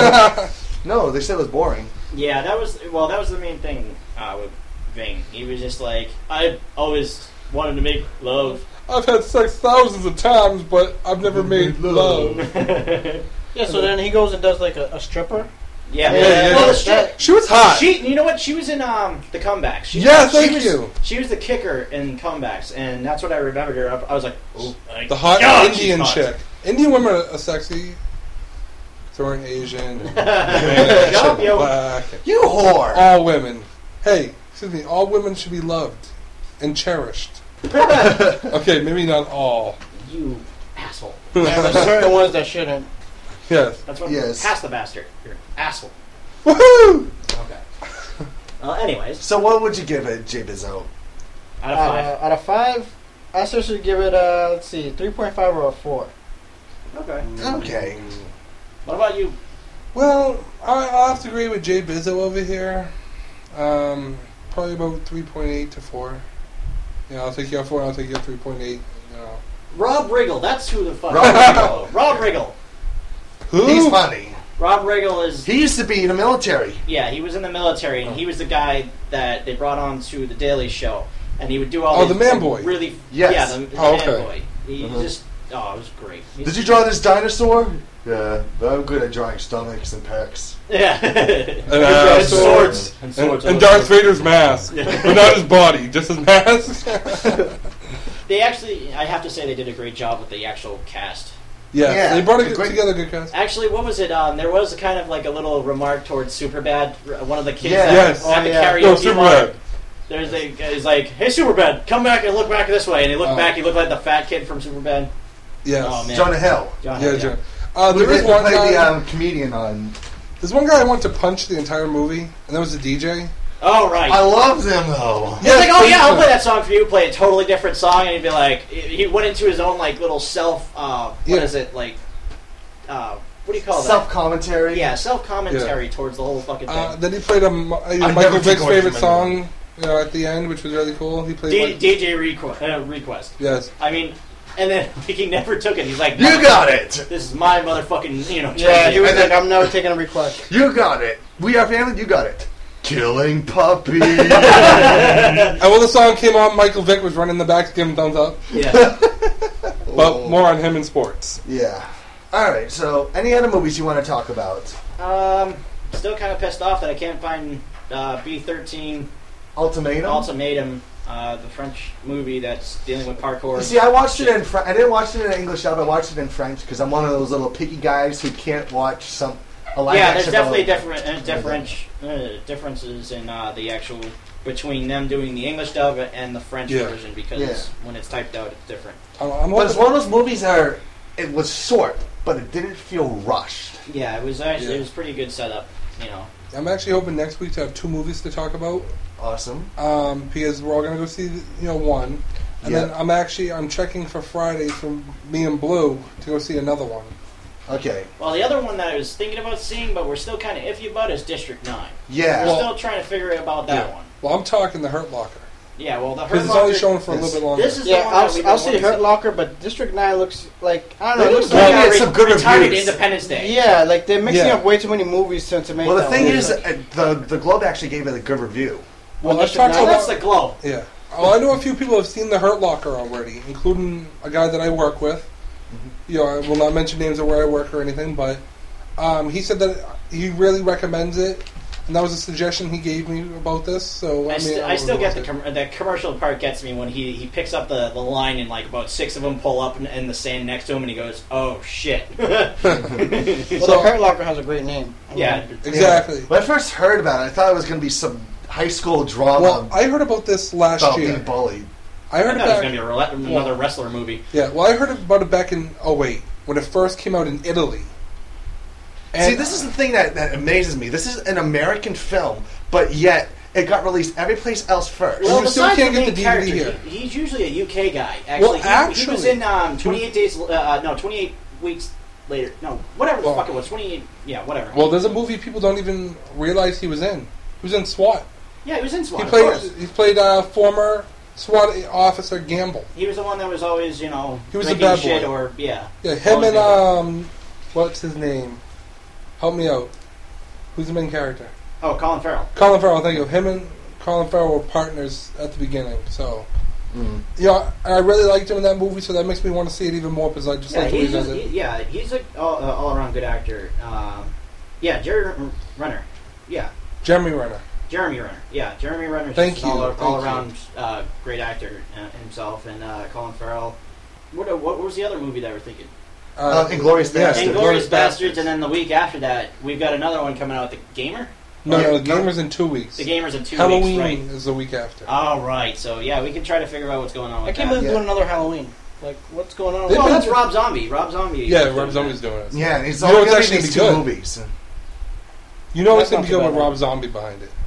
No, they said it was boring. Yeah, that was the main thing with Ving. He was just like, I always wanted to make love. I've had sex thousands of times, but I've never made love. Yeah, so then he goes and does like a stripper. Yeah, Yeah, well, yeah. the strip- She was hot. you know what? She was in the comebacks. Yeah, thank you. She was the kicker in comebacks, and that's what I remembered her. I was like, oh, The hot God, she's Indian hot. chick. Indian women are sexy. Throwing Asian and Spanish Yup, and yo. black. You whore! All women. Hey, excuse me. All women should be loved and cherished. Okay, maybe not all. You asshole. Yeah, there's certain ones that shouldn't. Yes. That's what. Yes. Pass the bastard. You're an asshole. Woohoo! Okay. Anyways, So what would you give it, J Bizzo? out of 5. Out of 5, I still should give it let's see, 3.5 or a 4. Okay. Okay. What about you? Well, I'll have to agree with Jay Bizzo over here. Probably about 3.8 to 4. Yeah, I'll take your 4 and I'll take your 3.8. You know. Rob Riggle. That's who the fuck. Rob Riggle. Rob Riggle. Who? He's funny. Rob Riggle is. He used to be in the military. Yeah, he was in the military, and he was the guy that they brought on to the Daily Show, and he would do Oh, all. the these, man like, boy. Really. Yes. Yeah, the Oh, man okay. boy. He just. Oh, it was great. Did you draw this dinosaur? Yeah, but I'm good at drawing stomachs and pecs. Yeah. And swords. And Darth Vader's mask. But not his body, just his mask. They actually, I have to say, they did a great job with the actual cast. Yes, Yeah, they brought it's a great- together a good cast. Actually, what was it? There was kind of like a little remark towards Superbad. One of the kids Yeah. that Yes. at the Oh, yeah. karaoke No, bar. Superbad. There's a guy's like, "Hey, Superbad, come back and look back this way." And he looked Oh. back. He looked like the fat kid from Superbad. Yes. Oh man, Jonah Hill. John Yeah, Hill, John. Who There is one played guy. the comedian on. There's one guy I want to punch the entire movie, and that was the DJ. Oh right. I loved him though. He's like, "Oh yeah, I'll play that. that song for you." Play a totally different song, and he'd be like, he went into his own like little self. What Yeah. is it like? What do you call that? Self commentary. Yeah, self commentary towards the whole fucking thing. Then he played never Michael took Vick's away favorite from song, at the end, which was really cool. He played. DJ request. Yes. I mean, and then he never took it. He's like, You got it. This is my motherfucking, Yeah, he was And like, then- I'm never taking a request. You got it. We are family. You got it. Killing puppies. And when the song came on, Michael Vick was running in the back to give him thumbs up. Yeah. But more on him in sports. Yeah. All right. So, any other movies you want to talk about? Still kind of pissed off that I can't find B-13 Ultimatum. Ultimatum, the French movie that's dealing with parkour. You see, I watched it in I didn't watch it in English dub. I watched it in French because I'm one of those little picky guys who can't watch a live Yeah, there's action definitely film. differences in the actual between them doing the English dub and the French Yeah. version because Yeah. when it's typed out, it's different. I'm But it's hoping, one of those movies that it was short, but it didn't feel rushed. Yeah, it was actually Yeah. it was pretty good setup. I'm actually hoping next week to have 2 movies to talk about. Awesome. Because we're all gonna go see one, and Yeah. then I'm checking for Friday for me and Blue to go see another one. Okay. Well, the other one that I was thinking about seeing, but we're still kind of iffy about, is District 9. Yeah. We're still trying to figure out about that Yeah. one. Well, I'm talking the Hurt Locker Yeah, well, the Hurt because it's only Locker- shown for a little bit longer. This is the Yeah, one that we've been I'll see wanting to Hurt Locker, but District 9 looks like, I don't know, They it looks look like... good. It's some good retarded reviews. Independence Day. Yeah, like they're mixing Yeah. up way too many movies to make Well, the that thing one. is, the Globe actually gave it a good review. Well, I've District talked So 9 that's the glow. Yeah. Well, I know a few people have seen the Hurt Locker already, including a guy that I work with. I will not mention names of where I work or anything, but he said that he really recommends it, and that was a suggestion he gave me about this. So I still will get watch it. the commercial part gets me when he picks up the line and like about 6 of them pull up in the sand next to him and he goes, "Oh shit!" Well, the Hurt Locker has a great name. Yeah. Exactly. When I first heard about it, I thought it was going to be some high school drama Well, I heard about this last about year. being bullied. I I heard thought it was about going to be another wrestler movie. Yeah, well, I heard about it back in 2008 when it first came out in Italy. See, this is the thing that amazes me. This is an American film, but yet it got released every place else first. Well, you still besides can't the get the main DVD character, here. He's usually a UK guy. Actually, Well, he was in 28 days. 28 weeks later. No, whatever the Well- fuck it was. 28. Yeah, whatever. Well, there's a movie people don't even realize he was in. He was in SWAT. yeah, he was in SWAT. He of played. course. He played former SWAT officer Gamble. He was the one that was always, He was the drinking bad shit boy. or Yeah, him Always and what's his name? Help me out. Who's the main character? Oh, Colin Farrell. Colin Farrell. Thank you. Him and Colin Farrell were partners at the beginning. So, I really liked him in that movie. So that makes me want to see it even more because I just Yeah, like the way he he's does just, it. he's a all around good actor. Jerry Renner. Yeah, Jeremy Renner. Jeremy Renner. Yeah, Jeremy Renner's Thank just you, all thank you. around great actor himself, and Colin Farrell. What was the other movie that we're thinking? Inglourious yes, Basterds. Inglourious Bastards, and then the week after that, we've got another one coming out, The Gamer. No, the Gamer's in 2 weeks. The Gamer's in 2 Halloween weeks, right? is the week after. All right, so yeah, we can try to figure out what's going on I with can't that. believe they're doing another Halloween. Like, what's going on? Well, that's Rob Zombie. Rob Zombie. Yeah, Rob Zombie's doing it. Yeah, and it's You all know it's going to actually be these good. two movies. You know it's That's going to be not good too with bad. Rob Zombie behind it.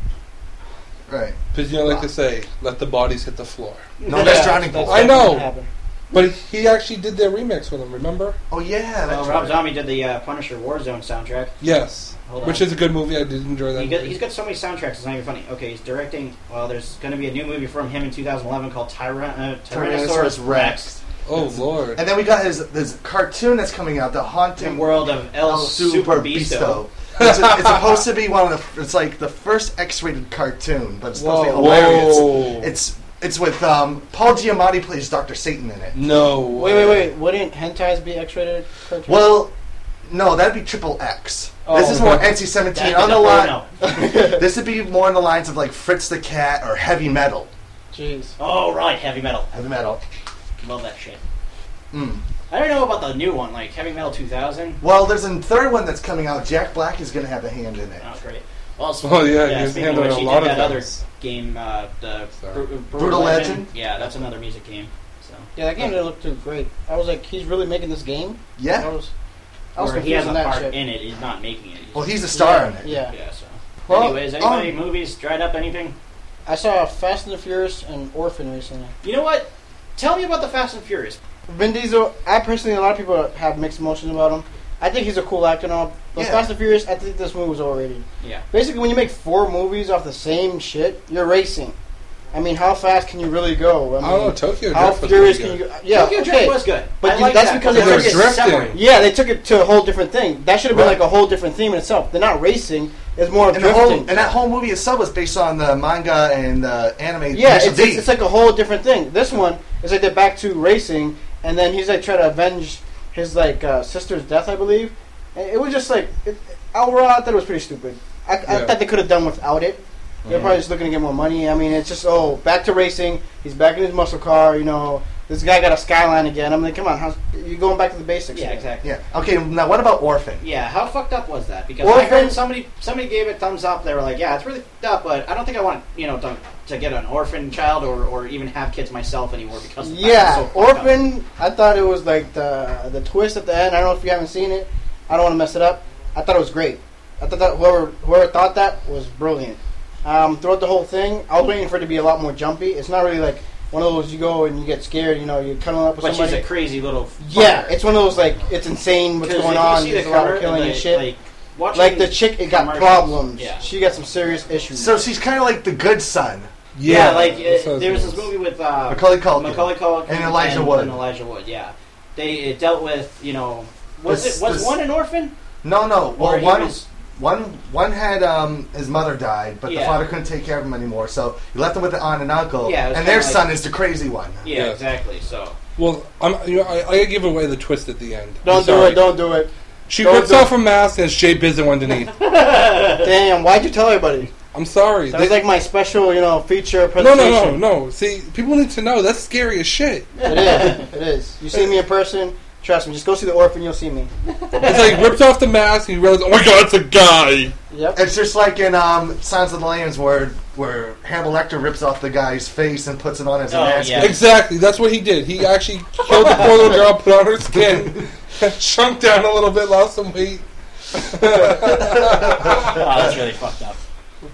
Right. Because you know, like to say, let the bodies hit the floor. No, that's drowning pool. I know. what happened. But he actually did their remix with him, remember? Oh, yeah. That's Rob right. Zombie did the Punisher Warzone soundtrack. Yes. Hold Which on. is a good movie. I did enjoy that movie. He's got so many soundtracks, it's not even funny. Okay, he's directing. Well, there's going to be a new movie from him in 2011 called Tyrannosaurus Rex. Oh, Lord. And then we got his cartoon that's coming out, The The Haunting world of El Super Beasto. It's supposed to be one of the. It's like the first X-rated cartoon, but it's supposed to be Whoa. hilarious. Whoa. It's with Paul Giamatti plays Dr. Satan in it. No. Wait. Wouldn't hentais be X-rated cartoons? Well, no, that'd be triple X. Oh. This is more NC-17 That'd on be the the line. This would be more on the lines of like Fritz the Cat or Heavy Metal. Jeez. Oh, right, Heavy Metal. Heavy Metal. Love that shit. Mm. I don't know about the new one, like Heavy Metal 2000. Well, there's a third one that's coming out. Jack Black is going to have a hand in it. That was great. Well, Oh, yeah, he's speaking of handling which, a he lot did of that other things. game, the Sorry. Brutal Legend? Yeah, that's another music game. So. Yeah, that game didn't look too great. I was like, he's really making this game? I Yeah. was Or he has confused a on that part shit. in it. He's not making it. Well, he's a star yeah, in it. Yeah. Yeah, so. Well, Anyways, anybody, movies, dried up, anything? I saw Fast and the Furious and Orphan recently. You know what? Tell me about the Fast and Furious. Vin Diesel, I personally, a lot of people have mixed emotions about him. I think he's a cool actor and all. But Yeah. Fast and Furious, I think this movie was overrated. Yeah. Basically, when you make 4 movies off the same shit, you're racing. I mean, how fast can you really go? I don't know. Tokyo how Drift was furious pretty can you good. go? Yeah, Tokyo okay. Drift was good. But I you- like that's that, because but they took were it drifting. separate. Yeah, they took it to a whole different thing. That should have been Right. like a whole different theme in itself. They're not racing. It's more of And, the whole, drifting. and that whole movie itself was based on the manga and anime. Yeah, Initial D. it's like a whole different thing. This one is like they're back to racing, and then he's like trying to avenge his like sister's death, I believe. And it was just like overall, I thought it was pretty stupid. I Yeah. thought they could have done without it. They're probably just looking to get more money. I mean, it's just back to racing. He's back in his muscle car. You know, this guy got a Skyline again. I'm like, come on, you're going back to the basics. Yeah, again. exactly. Yeah. Okay. Now, what about Orphan? Yeah, how fucked up was that? Because Well, I heard then- somebody gave it thumbs up. They were like, "Yeah, it's really fucked up," but I don't think I want to get an orphan child or even have kids myself anymore because of the fact Yeah, it's so fucked up. Orphan. I thought it was like the twist at the end. I don't know if you haven't seen it. I don't want to mess it up. I thought it was great. I thought that whoever thought that was brilliant. Throughout the whole thing, I was waiting for it to be a lot more jumpy. It's not really like one of those you go and you get scared. You know, you're cuddling up with But somebody. she's a crazy little. Yeah, fucker. it's one of those like it's insane what's 'Cause going if you on. see There's the a lot cover, of killing and shit. Like, watching the chick, it got commercials, problems. Yeah. She got some serious issues. So she's kind of like the good son. Yeah, like that's what there was it this movie with Macaulay Culkin. Macaulay Culkin And Elijah Wood. And Elijah Wood, yeah. It dealt with was This- one an orphan? No. Or Well, he one was- one had his mother died, but the Yeah. father couldn't take care of him anymore, so he left him with the aunt and uncle. Yeah, it was and their kinda son like- is the crazy one. Yeah, Yes. exactly. So Well, I gotta give away the twist at the end. don't I'm do sorry. it. Don't do it. She Don't rips do it. off a mask and it's Jay Bizzin underneath. Damn, why'd you tell everybody? I'm sorry. That was like my special, feature no, presentation. no. See, people need to know that's scary as shit. It is. It is. You see me in person, trust me. Just go see the Orphan, you'll see me. It's like rips off the mask and you realize, oh my god, it's a guy. Yep. It's just like in Silence of the Lambs where Hannibal Lecter rips off the guy's face and puts it on as a Oh, mask. yeah. Exactly, that's what he did. He actually killed the poor little girl, put on her skin, shrunk down a little bit, lost some weight. oh, that's really fucked up.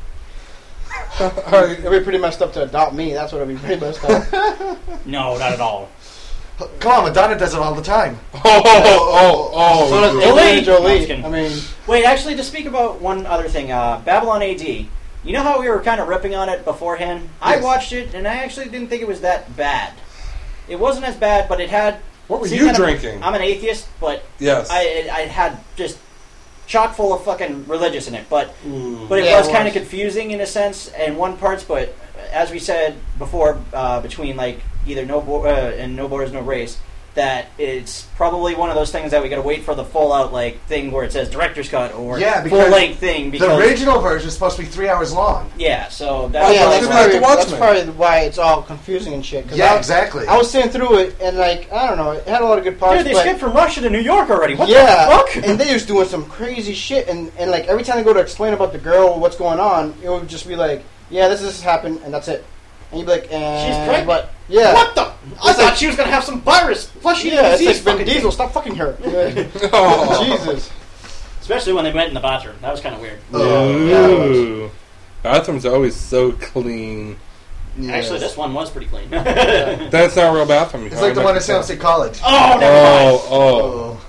All right. It'd be pretty messed up to adopt me. That's what it'd be pretty messed up. No, not at all. Come on, Madonna does it all the time. So does Jolie. Angelina No, I'm Jolie. just kidding. I mean, Wait, actually, to speak about one other thing, Babylon AD. You know how we were kind of ripping on it beforehand? I Yes. watched it, and I actually didn't think it was that bad. It wasn't as bad, but it had... What were see, you kind of- drinking? I'm an atheist, but Yes. I had just chock full of fucking religious in it, but it Yeah, was it kind of was. confusing in a sense in one parts. But as we said before, between like either and no borders, no race, that it's probably one of those things that we got to wait for the full out like thing where it says director's cut or Yeah, because full length thing. Because The original version is supposed to be 3 hours long. yeah, so oh that's yeah, it's that's gonna be like probably, The that's Watchmen. probably why it's all confusing and shit. 'Cause Yeah, exactly. I was sitting through it, and like, I don't know, it had a lot of good parts. dude, they but skipped from Russia to New York already. What yeah, the fuck? and they was doing some crazy shit, and like every time they go to explain about the girl, what's going on, it would just be like, yeah, this happened, and that's it. And you'd be like, She's pregnant. but Yeah. What the? I thought she was gonna have some virus flesh-eating Yeah, it's disease. like Vin fucking Diesel. Stop fucking her. Oh. Jesus. Especially when they went in the bathroom. That was kind of weird. Ooh. Bathrooms are always so clean. Yes. Actually, this one was pretty clean. That's not a real bathroom. It's like the one at San Jose College. Oh, never mind. Oh.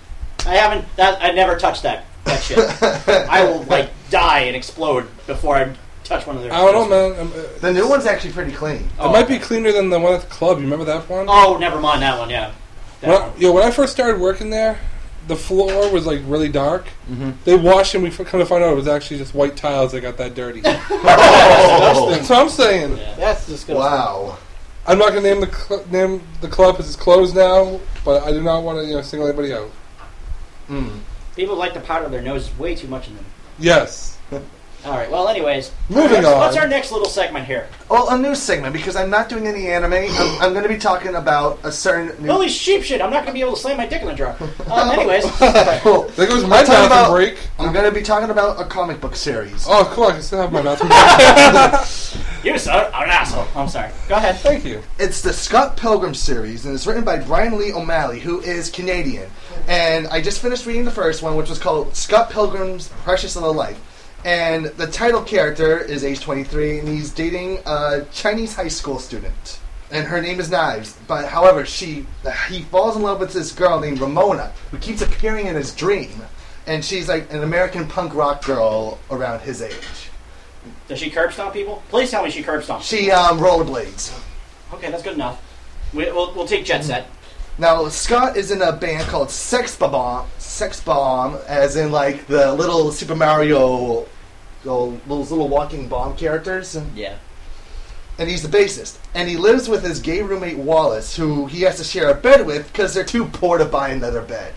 I never touched that shit. I will like die and explode before I touch one of their. I don't know, man. The new one's actually pretty clean. It might be cleaner than the one at the club. You remember that one? Oh, never mind that one. Yeah. When I first started working there, the floor was like really dark. Mm-hmm. They washed and we come to find out it was actually just white tiles that got that dirty. Oh. That's what I'm saying. Yeah. That's disgusting. Wow. I'm not going to name the club because it's closed now, but I do not want to single anybody out. Mm. People like to powder their noses way too much in them. Yes. All right. Well, anyways, Moving on. What's our next little segment here? Well, a new segment, because I'm not doing any anime. I'm going to be talking about a certain new... Holy sheep shit! I'm not going to be able to slam my dick in the drawer. Anyways, Well, There goes my I'm talking bathroom about- break. I'm going to be talking about a comic book series. Oh, cool. I can still have my bathroom break. you're an asshole. I'm sorry. Go ahead. Thank you. It's the Scott Pilgrim series, and it's written by Brian Lee O'Malley, who is Canadian. And I just finished reading the first one, which was called Scott Pilgrim's Precious Little Life. And the title character is age 23, and he's dating a Chinese high school student. And her name is Knives. But, however, he falls in love with this girl named Ramona, who keeps appearing in his dream. And she's like an American punk rock girl around his age. Does she curb stomp people? Please tell me she curb stomps. She rollerblades. Okay, that's good enough. We'll take Jet Set. Now, Scott is in a band called Sex Bomb, as in like the little Super Mario, those little walking bomb characters. Yeah. And he's the bassist. And he lives with his gay roommate Wallace, who he has to share a bed with because they're too poor to buy another bed.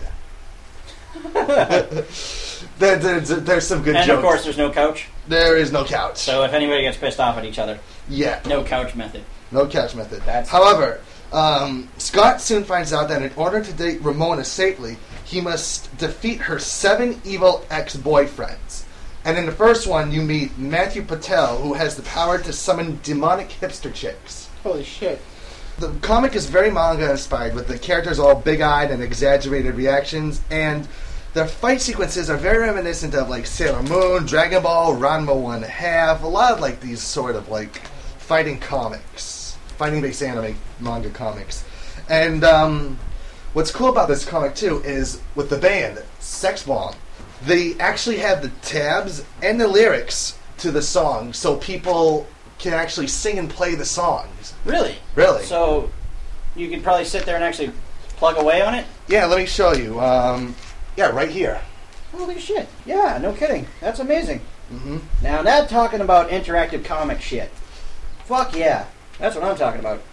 There's some good And jokes. of course, there's no couch. There is no couch. So if anybody gets pissed off at each other, Yeah, no couch method. no couch method. That's- However, Scott soon finds out that in order to date Ramona safely, he must defeat her 7 evil ex-boyfriends. And in the first one, you meet Matthew Patel, who has the power to summon demonic hipster chicks. Holy shit. The comic is very manga-inspired, with the characters all big-eyed and exaggerated reactions, and the fight sequences are very reminiscent of like Sailor Moon, Dragon Ball, Ranma 1/2, a lot of like these sort of like fighting comics, fighting-based anime manga comics. And what's cool about this comic too is with the band Sex Bomb, they actually have the tabs and the lyrics to the song, so people can actually sing and play the songs. Really? Really? So you could probably sit there and actually plug away on it? Yeah, let me show you. Yeah, right here. Holy shit. Yeah, no kidding. That's amazing. Mm-hmm. Now, not talking about interactive comic shit. Fuck yeah. That's what I'm talking about.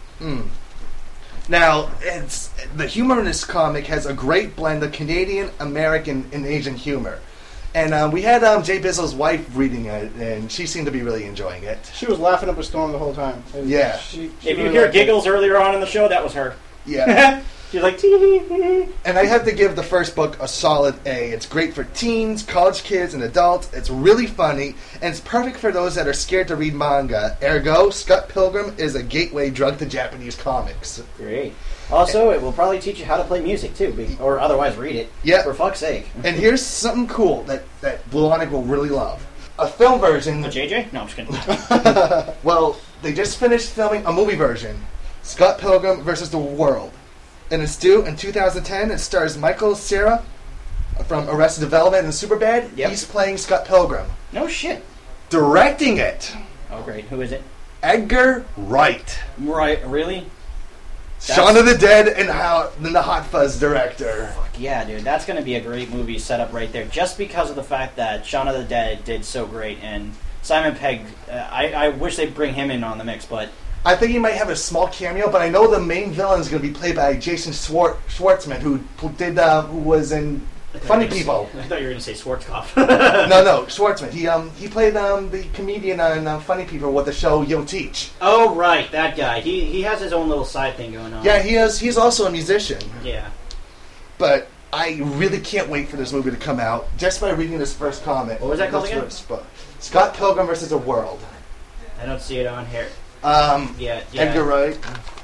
Now, it's the humor in this comic has a great blend of Canadian, American, and Asian humor. And we had Jay Bizzle's wife reading it, and she seemed to be really enjoying it. She was laughing up a storm the whole time. Yeah. She If you really hear liked it. giggles earlier on in the show, that was her. Yeah. She's like, tee. And I have to give the first book a solid A. It's great for teens, college kids, and adults. It's really funny, and it's perfect for those that are scared to read manga. Ergo, Scott Pilgrim is a gateway drug to Japanese comics. Great. Also, it will probably teach you how to play music, too, or otherwise read it. Yeah. For fuck's sake. And here's something cool that Blue Onic will really love. A film version. A JJ? No, I'm just kidding. Well, they just finished filming a movie version, Scott Pilgrim versus the World. And it's due in 2010. It stars Michael Cera from Arrested Development and Superbad. Yep. He's playing Scott Pilgrim. No shit. Directing it, Oh, great. Who is it? Edgar Wright. Right, really? Shaun of the Dead and the Hot Fuzz director. Fuck yeah, dude. That's going to be a great movie set up right there. Just because of the fact that Shaun of the Dead did so great. And Simon Pegg, I wish they'd bring him in on the mix, but... I think he might have a small cameo, but I know the main villain is going to be played by Jason Schwartzman, who was in Funny People. I thought you were going to say Schwarzkopf. No, Schwartzman. He played the comedian on Funny People with the show You'll Teach. Oh, right, that guy. He has his own little side thing going on. Yeah, he's also a musician. Yeah. But I really can't wait for this movie to come out, just by reading this first comment. What was that called This again? first book. Scott Pilgrim versus the World. I don't see it on here. Yeah. Yeah. Edgar Wright.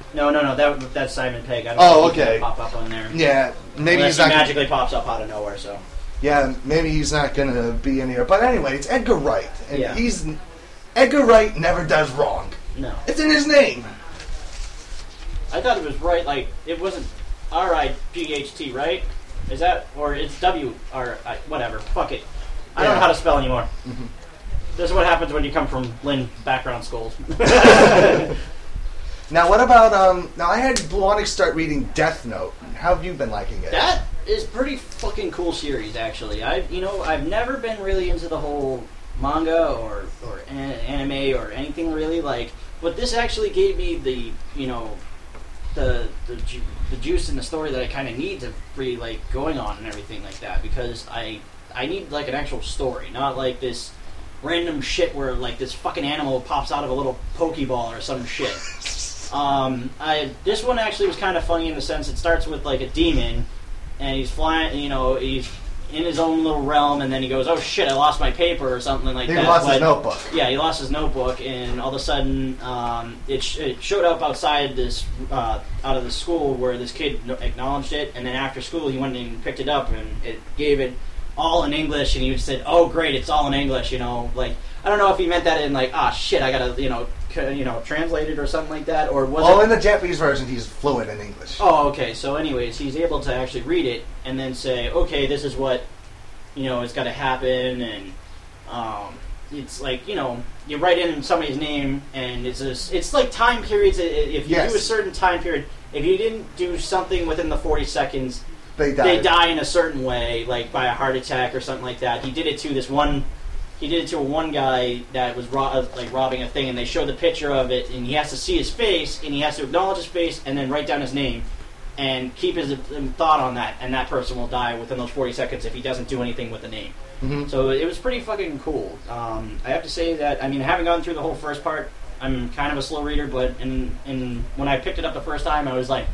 No, that's Simon Pegg. I don't Oh, think he's okay. gonna pop up on there. Yeah, maybe Unless he's he not. magically pops up out of nowhere. So Yeah, maybe he's not going to be in here. But anyway, it's Edgar Wright, and Yeah. Edgar Wright never does wrong. no, It's in his name. I thought it was right. Like it wasn't R-I-G-H-T, right? Is that or it's W-R-I? Whatever. Fuck it. I don't know Yeah. how to spell anymore. This is what happens when you come from Lynn background schools. Now, what about Now, I had Blue Onyx start reading Death Note. How have you been liking it? That is pretty fucking cool series, actually. I've never been really into the whole manga or anime or anything really like. But this actually gave me the juice in the story that I kind of need to be like going on and everything like that, because I need like an actual story, not like this random shit where like this fucking animal pops out of a little Pokeball or some shit. This one actually was kind of funny in the sense it starts with like a demon, and he's flying. He's in his own little realm, and then he goes, "Oh shit, I lost my paper" or something like He that. lost his But- notebook. Yeah, he lost his notebook, and all of a sudden, it showed up outside this out of the school where this kid acknowledged it, and then after school he went and picked it up, and it gave it all in English, and he said, "Oh great, it's all in English," like I don't know if he meant that in like, "Ah shit, I gotta translate it" or something like that, or was Well, it? in the Japanese version, he's fluent in English. Oh, okay. So, anyways, he's able to actually read it and then say, "Okay, this is what is got to happen," and it's like you write in somebody's name, and it's like time periods. If you Yes. do a certain time period, if you didn't do something within the 40 seconds, They died. they die in a certain way, like by a heart attack or something like that. He did it to this one. He did it to one guy that was robbing a thing, and they showed the picture of it, and he has to see his face, and he has to acknowledge his face, and then write down his name, and keep his thought on that, and that person will die within those 40 seconds if he doesn't do anything with the name. Mhm. So it was pretty fucking cool. I have to say that, I having gone through the whole first part, I'm kind of a slow reader, but when I picked it up the first time, I was like,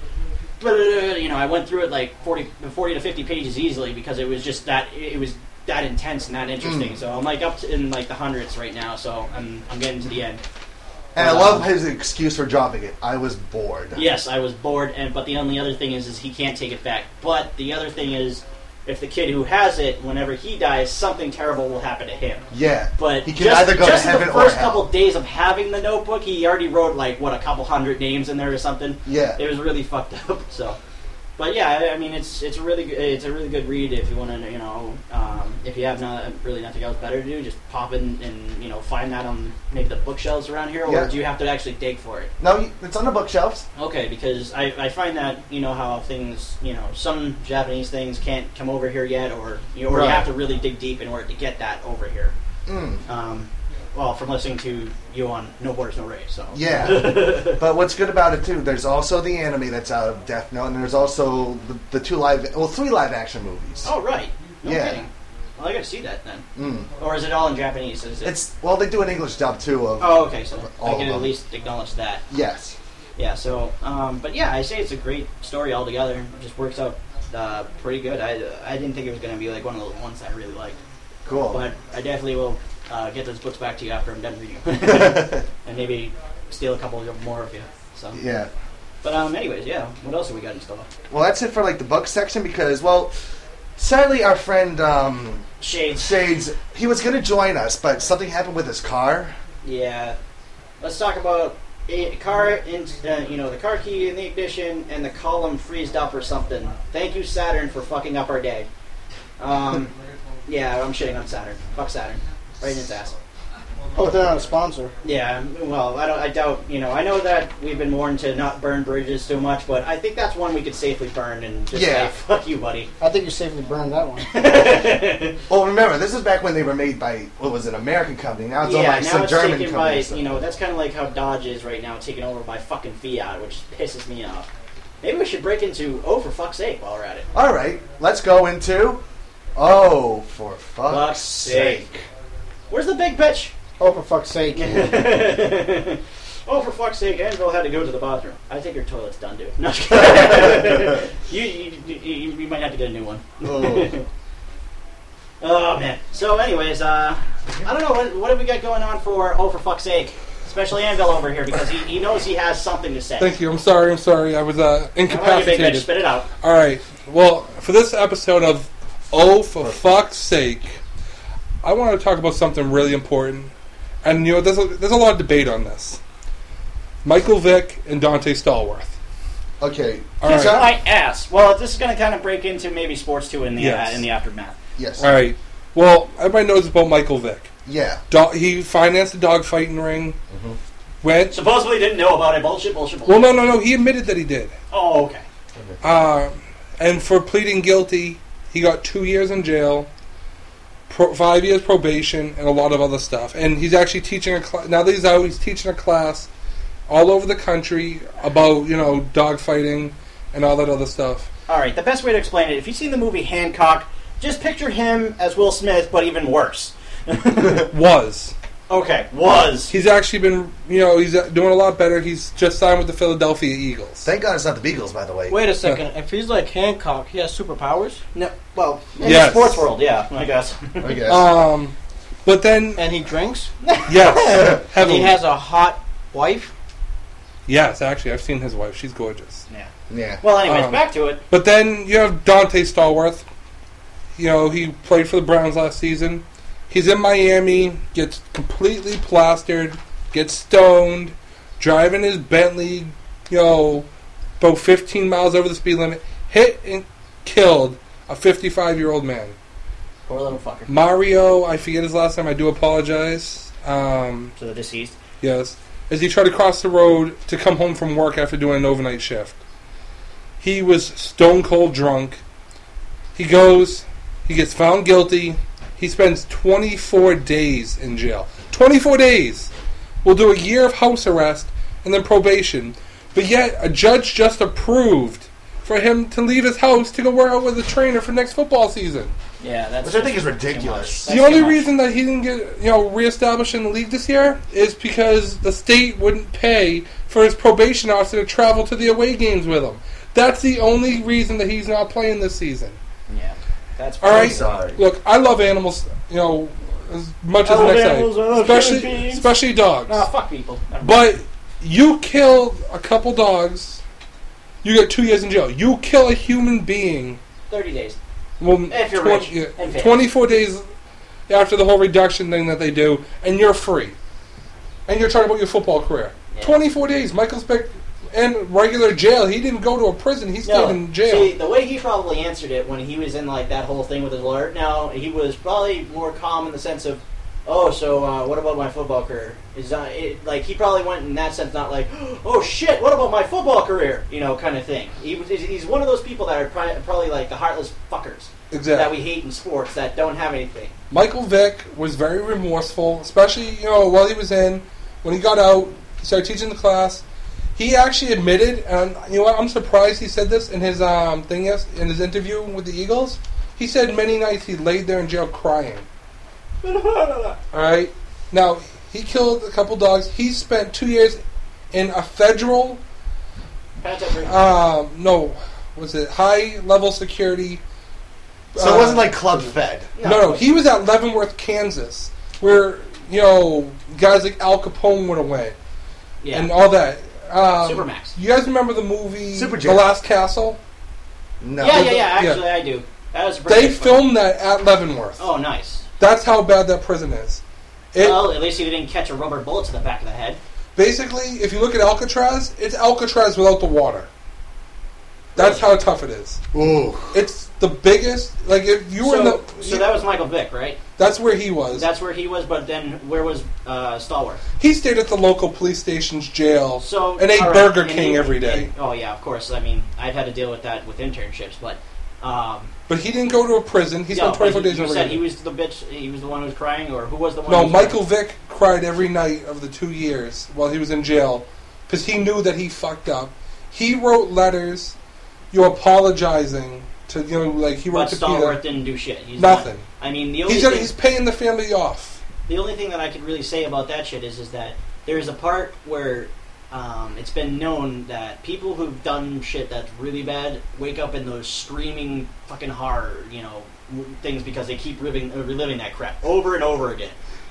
I went through it like 40 to 50 pages easily, because it was just that, it was that intense and that interesting. So I'm like up to, in like the hundreds right now, so I'm getting to the end. And I love his excuse for dropping it. I was bored. Yes, I was bored, but the only other thing is he can't take it back. But the other thing is, if the kid who has it, whenever he dies, something terrible will happen to him. Yeah. But he can either go to just in heaven the or first hell. couple days of having the notebook, he already wrote like a couple hundred names in there or something. Yeah. It was really fucked up. So, but yeah, it's a really good read if you want to if you have nothing else better to do, just pop in and find that on maybe the bookshelves around here, or Yeah. do you have to actually dig for it? No, it's on the bookshelves. Okay, because I find that how things some Japanese things can't come over here yet, or you Right. have to really dig deep in order to get that over here. Well, from listening to you on No Borders, No Race, so Yeah. But what's good about it, too, there's also the anime that's out of Death Note, and there's also the 3 live action movies. Oh right, no Yeah. kidding. Well, I got to see that then. Mm. Or is it all in Japanese? Is it? They do an English dub, too, of... Oh, okay, so all I of can at them. least acknowledge that. Yes. Yeah, so, but yeah, I say it's a great story altogether. It just works out pretty good. I didn't think it was going to be like one of those ones I really liked. Cool. But I definitely will get those books back to you after I'm done reading. And maybe steal a couple more of you. So. Yeah. But anyways, yeah, what else have we got in store? Well, that's it for, the book section, because, sadly, our friend, Shades. he was going to join us, but something happened with his car. Yeah. Let's talk about a car, the car key in the ignition and the column freezed up or something. Thank you, Saturn, for fucking up our day. Yeah, I'm shitting on Saturn. Fuck Saturn. Right in its ass. Hope they're not a sponsor. Yeah, well, I doubt, I know that we've been warned to not burn bridges so much, but I think that's one we could safely burn and just Yeah. say, fuck you, buddy. I think you safely burned that one. Well, remember, this is back when they were made by, an American company. Now it's owned by now some it's German taken company. by, so- that's kind of like how Dodge is right now, taken over by fucking Fiat, which pisses me off. Maybe we should break into for fuck's sake while we're at it. All right, let's go into... Oh, for fuck's sake. Where's the big bitch? Oh, for fuck's sake. Oh, for fuck's sake, Annabelle had to go to the bathroom. I think your toilet's done, dude. No, just kidding. you might have to get a new one. Oh. Oh, man. So, anyways, I don't know, what have we got going on for for fuck's sake? Especially Anvil over here because he knows he has something to say. Thank you. I'm sorry. I was Come on, you big bitch, incapacitated. spit it out. All right. Well, for this episode of Oh, for fuck's sake, I want to talk about something really important. And, there's a lot of debate on this. Michael Vick and Dante Stallworth. Okay. All right. So my ass. Well, this is going to kind of break into maybe sports too in the Yes. in the aftermath. Yes. All right. Well, everybody knows about Michael Vick. Yeah. He financed a dogfighting ring. Went. Supposedly didn't know about it. Bullshit. Well, no. He admitted that he did. Oh, okay. And for pleading guilty, he got 2 years in jail, 5 years probation, and a lot of other stuff. And he's actually teaching a class. Now that he's out, he's teaching a class all over the country about, dog fighting and all that other stuff. All right. The best way to explain it, if you've seen the movie Hancock, just picture him as Will Smith, but even worse. Okay, was. He's actually been, he's doing a lot better. He's just signed with the Philadelphia Eagles. Thank God it's not the Beagles, by the way. Wait a second. If he's like Hancock, he has superpowers? No, well, in Yes. the sports world, yeah, I guess. I guess. But then, And he drinks? yes, And heavily. he has a hot wife? Yes, actually, I've seen his wife. She's gorgeous. Yeah. Yeah. Well, anyways, back to it. But then you have Dante Stallworth. He played for the Browns last season. He's in Miami, gets completely plastered, gets stoned, driving his Bentley, about 15 miles over the speed limit, hit and killed a 55-year-old man. Poor little fucker. Mario, I forget his last name, I do apologize. To the deceased. Yes. As he tried to cross the road to come home from work after doing an overnight shift. He was stone cold drunk. He gets found guilty. He spends 24 days in jail. 24 days! Will do a year of house arrest and then probation. But yet, a judge just approved for him to leave his house to go work out with a trainer for next football season. Yeah, that's. Which I think is too much. ridiculous. That's The only too much. reason that he didn't get, reestablished in the league this year is because the state wouldn't pay for his probation officer to travel to the away games with him. That's the only reason that he's not playing this season. Yeah, that's. All right. sorry. Look, I love animals, as much as I the love next animals, I day, love human beings. especially dogs. Nah, fuck people. But you kill a couple dogs, you get 2 years in jail. You kill a human being. 30 days. Well, If you're rich and fit. 24 days after the whole reduction thing that they do, and you're free. And you're talking about your football career. Yeah. 24 days. Michael Vick in regular jail. He didn't go to a prison. He stayed in jail. See, the way he probably answered it when he was in like that whole thing with his lawyer, now he was probably more calm in the sense of, what about my football career? He probably went in that sense, not like, oh shit, what about my football career? Kind of thing. He's one of those people that are probably like the heartless fuckers that Exactly. we hate in sports that don't have anything. Michael Vick was very remorseful, especially, while he was in. When he got out, he started teaching the class. He actually admitted, and you know what, I'm surprised he said this in his in his interview with the Eagles. He said many nights he laid there in jail crying. Alright? Now, he killed a couple dogs. He spent 2 years in a federal, high-level security. So it wasn't like Club Fed. No, he was at Leavenworth, Kansas, where, guys like Al Capone would have went. Yeah. And all that. Supermax. You guys remember the movie Super The Jam. Last Castle? No. Yeah. Actually, I do. That was a pretty They good film. filmed that at Leavenworth. Oh, nice. That's how bad that prison is. Well, at least he didn't catch a rubber bullet to the back of the head. Basically, if you look at Alcatraz, it's Alcatraz without the water. That's how tough it is. Ooh. It's the biggest. Like if you were in the. So that was Michael Vick, right? That's where he was. That's where he was, but then where was Stallworth? He stayed at the local police station's jail So and ate all right, Burger and King every day. oh yeah, of course. I mean, I've had to deal with that with internships, but But he didn't go to a prison. He spent 24 days in You said prison. he was the bitch. He was the one who was crying, or who was the one? No, who was Michael crying? Vick cried every night of the 2 years while he was in jail because he knew that he fucked up. He wrote letters, apologizing to he wrote But to Stallworth Peter. didn't do shit. He's Nothing. Not, I mean, the only He's paying the family off. the only thing that I could really say about that shit is that there's a part where it's been known that people who've done shit that's really bad wake up in those screaming fucking horror, things because they keep reliving that crap over and over again.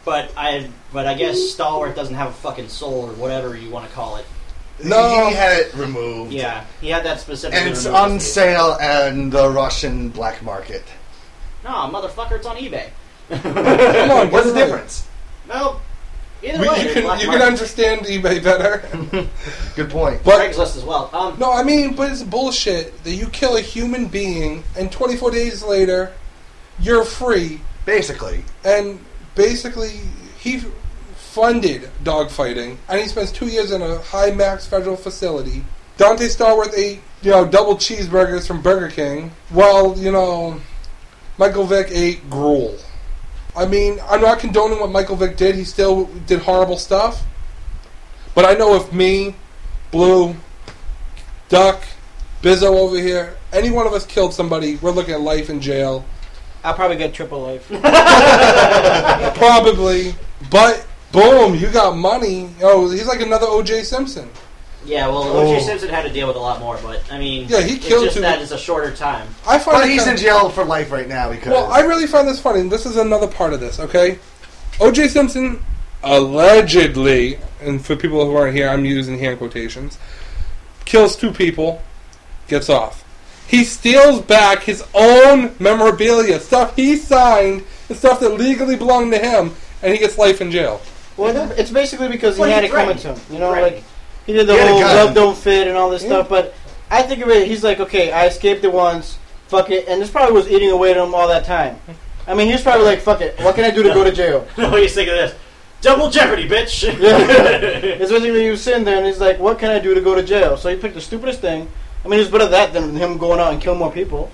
But I guess Stalwart doesn't have a fucking soul or whatever you want to call it. No. He had it removed. Yeah, he had that specific. And it's on sale on the Russian black market. No, motherfucker, it's on eBay. Come on, What's the get it. difference? Well, either You way, it's black can market. understand eBay better. Good point. But Craigslist as well. no, I mean, but it's bullshit that you kill a human being and 24 days later you're free. Basically. And basically, he funded dogfighting, and he spends 2 years in a high max federal facility. Dante Stallworth ate, double cheeseburgers from Burger King, while, Michael Vick ate gruel. I mean, I'm not condoning what Michael Vick did. He still did horrible stuff. But I know if me, Blue, Duck, Bizzo over here, any one of us killed somebody, we're looking at life in jail. I'll probably get triple life. Probably. But, boom, you got money. Oh, he's like another O.J. Simpson. Yeah, well, O.J. Simpson had to deal with a lot more, but, I mean, Yeah, he killed it's just two- that it's a shorter time. I find But it he's kinda- in jail for life right now because... Well, I really find this funny. This is another part of this, okay? O.J. Simpson allegedly, and for people who aren't here, I'm using hand quotations, kills 2 people, gets off. He steals back his own memorabilia, stuff he signed, and stuff that legally belonged to him, and he gets life in jail. Well, it's basically because Well, he had he it coming threatened. to him. Threatened. Like, he did the He had a whole gun. glove don't fit and all this Yeah. stuff, but I think of it, he's like, okay, I escaped it once, fuck it, and this probably was eating away at him all that time. I mean, he's probably like, fuck it, what can I do to go to jail? What do you think of this? Double jeopardy, bitch! It's basically he was sitting there and he's like, what can I do to go to jail? So he picked the stupidest thing. I mean, it's better that than him going out and kill more people.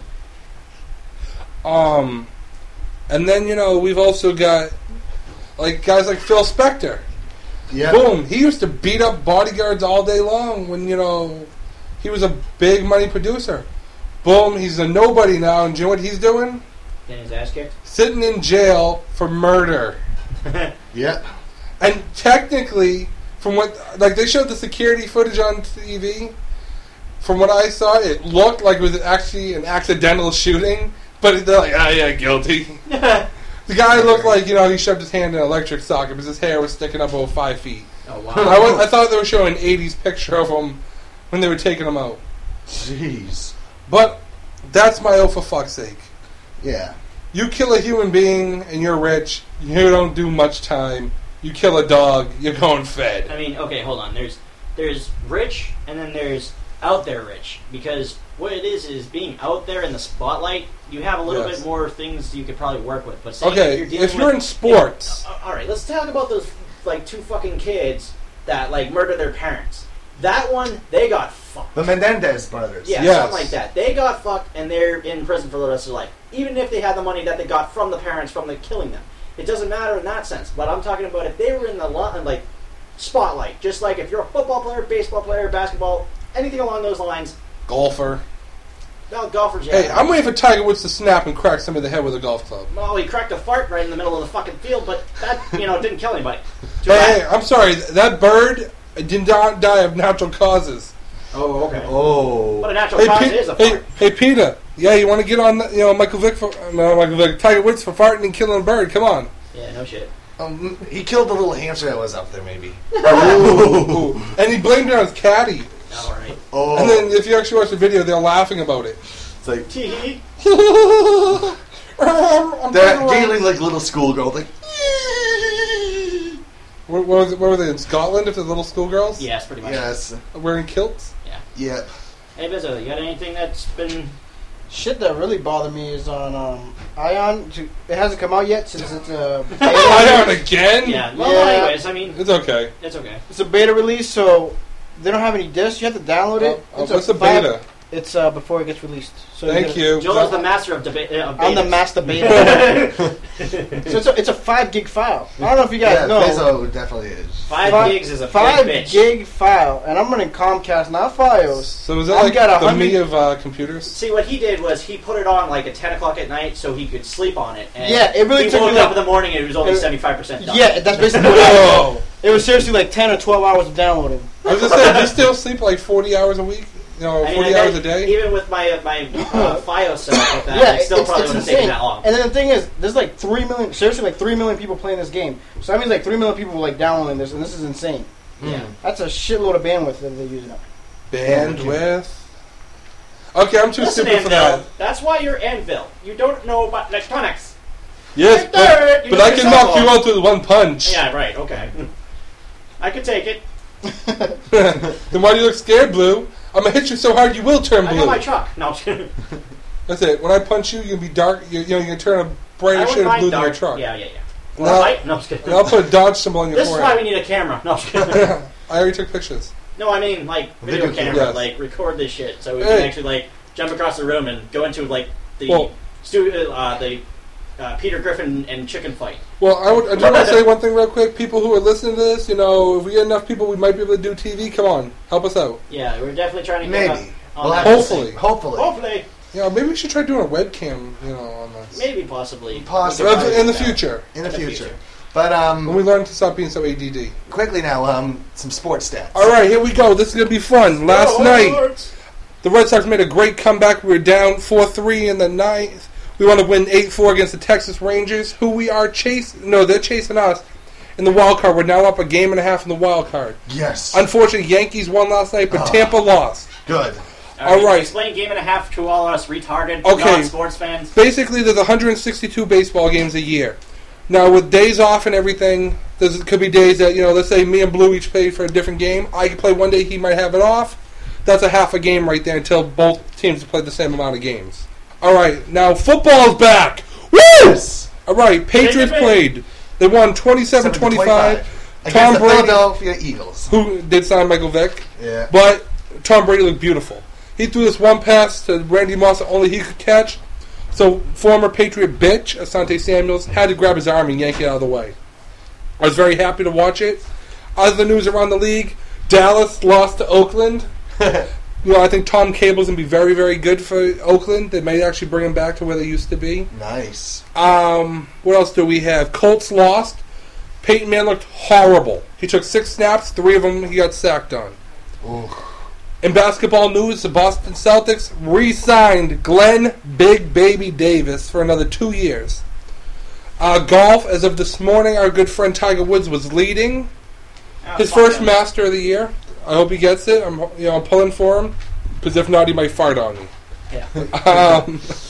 And then, we've also got, like, guys like Phil Spector. Yeah. Boom. He used to beat up bodyguards all day long when, he was a big money producer. Boom, he's a nobody now, and do you know what he's doing? Getting his ass kicked? Sitting in jail for murder. Yeah. And technically, from what, like, they showed the security footage on TV. From what I saw, it looked like it was actually an accidental shooting, but they're like, yeah, guilty. The guy looked like, he shoved his hand in an electric socket because his hair was sticking up over 5 feet. Oh, wow. I thought they were showing an 80s picture of him when they were taking him out. Jeez. But that's my for fuck's sake. Yeah. You kill a human being and you're rich, you don't do much time. You kill a dog, you're going fed. I mean, okay, hold on. There's rich, and then there's out there rich. Because what it is being out there in the spotlight, you have a little Yes. bit more things you could probably work with. But say Okay, dealing if you're with- in sports. All right, let's talk about those, 2 fucking kids that, murder their parents. That one, they got fucked. The Menendez brothers. Yeah, Yes. something like that. They got fucked, and they're in prison for the rest of their life. Even if they had the money that they got from the parents from the killing them. It doesn't matter in that sense. But I'm talking about if they were in the spotlight. Just like if you're a football player, baseball player, basketball, anything along those lines. Golfer. No, golfers, yeah. Hey, I'm waiting for Tiger Woods to snap and crack somebody in the head with a golf club. Well, he cracked a fart right in the middle of the fucking field, but that, didn't kill anybody. Too Hey, bad. I'm sorry, that bird did not die of natural causes. Oh, okay. Oh. But a natural cause is a fart. Hey, Peter. Yeah, you want to get on, Michael Vick Tiger Woods for farting and killing a bird? Come on. Yeah, no shit. He killed the little hamster that was up there, maybe. Ooh. And he blamed it on his caddy. All right. Oh. And then if you actually watch the video, they're laughing about it. It's like, Tee-hee. they're dealing like little schoolgirls. Like, Where were they, in Scotland, if they're little schoolgirls? Yes, pretty much. yes. Wearing kilts? Yeah. Hey, Bizzo, you got anything that's been... Shit that really bothered me is on Ion. It hasn't come out yet since it's a beta. Ion again? Yeah, well, Yeah. anyways, I mean, It's okay. it's okay. It's a beta release, so they don't have any discs. You have to download it. It's What's the five- beta? It's before it gets released. So Thank gotta- you. Joel is the master of debate. I'm the master beta. So it's a 5 gig file. I don't know if you guys Yeah, know. Bezos definitely is. 5 gigs is a 5 big bitch. gig file, and I'm running Comcast, not Fios. So is that I've like got the 100 me of computers? See, what he did was he put it on at 10 o'clock at night so he could sleep on it. And Yeah, it really he took woke me up like- in the morning and it was only it- 75% done. Yeah, that's basically what it was. Whoa! It was seriously like 10 or 12 hours of downloading. I was just saying, do you still sleep like 40 hours a week? I mean, 40 hours a day. Even with my FiOS setup like that, Yeah, it still probably it's would have insane. taken that long. And then the thing is, there's like 3 million, seriously, like 3 million people playing this game. So that means like 3 million people were like downloading this, and this is insane. Yeah. That's a shitload of bandwidth that they're using up. Bandwidth. Okay, I'm too Listen, stupid for Anvil, that. that's why you're Anvil. You don't know about electronics. Yes, Right there, you but know I can yourself knock you off. out with one punch. Yeah, right, okay. I could take it. Then why do you look scared, Blue? I'm gonna hit you so hard you will turn I blue. got my truck. No, I'm just kidding. That's it. When I punch you, you'll be dark. You know, you can turn a I brighter wouldn't shade of mind blue than your dark. truck. Yeah. And I'll, Right? No, I'm just kidding. and I'll put a Dodge symbol on your This is why forehead. we need a camera. No, I'm just kidding. I already took pictures. No, I mean, like, video Video camera. yes. Like, record this shit so we Hey. can actually, like, jump across the room and go into, like, the Well- Peter Griffin and chicken fight. Well, I do want to say one thing real quick. People who are listening to this, if we get enough people, we might be able to do TV. Come on, help us out. Yeah, we're definitely trying to Maybe. get up on We'll that. have to Hopefully. see. Hopefully. Hopefully. Yeah, maybe we should try doing a webcam, on this. Maybe, possibly. Possibly. We could In the try it. future, In the In the future. future. But when we learn to stop being so ADD. quickly now, some sports stats. All right, here we go. This is gonna be fun. Last night, the Red Sox made a great comeback. We were down 4-3 in the ninth. We want to win 8-4 against the Texas Rangers, who we are chasing. No, they're chasing us in the wild card. We're now up a game and a half in the wild card. Yes. Unfortunately, Yankees won last night, but Oh. Tampa lost. Good. All right. Explain game and a half to all us retarded Okay. non-sports fans. Basically, there's 162 baseball games a year. Now, with days off and everything, there could be days that, let's say me and Blue each play for a different game. I could play one day, he might have it off. That's a half a game right there until both teams play the same amount of games. All right, now football's back. Woo! Yes. All right, Patriots played. They won 27-25. Against Tom the Brady, Philadelphia Eagles. who did sign Michael Vick, Yeah. but Tom Brady looked beautiful. He threw this one pass to Randy Moss that only he could catch. So former Patriot bitch, Asante Samuels, had to grab his arm and yank it out of the way. I was very happy to watch it. Other news around the league, Dallas lost to Oakland. I think Tom Cable's going to be very, very good for Oakland. They may actually bring him back to where they used to be. Nice. What else do we have? Colts lost. Peyton Manning looked horrible. He took 6 snaps, 3 of them he got sacked on. Ooh. In basketball news, the Boston Celtics re-signed Glenn Big Baby Davis for another 2 years. Golf, as of this morning, our good friend Tiger Woods was leading. His fuck first him. Master of the Year. I hope he gets it. I'm pulling for him, because if not, he might fart on me. Yeah.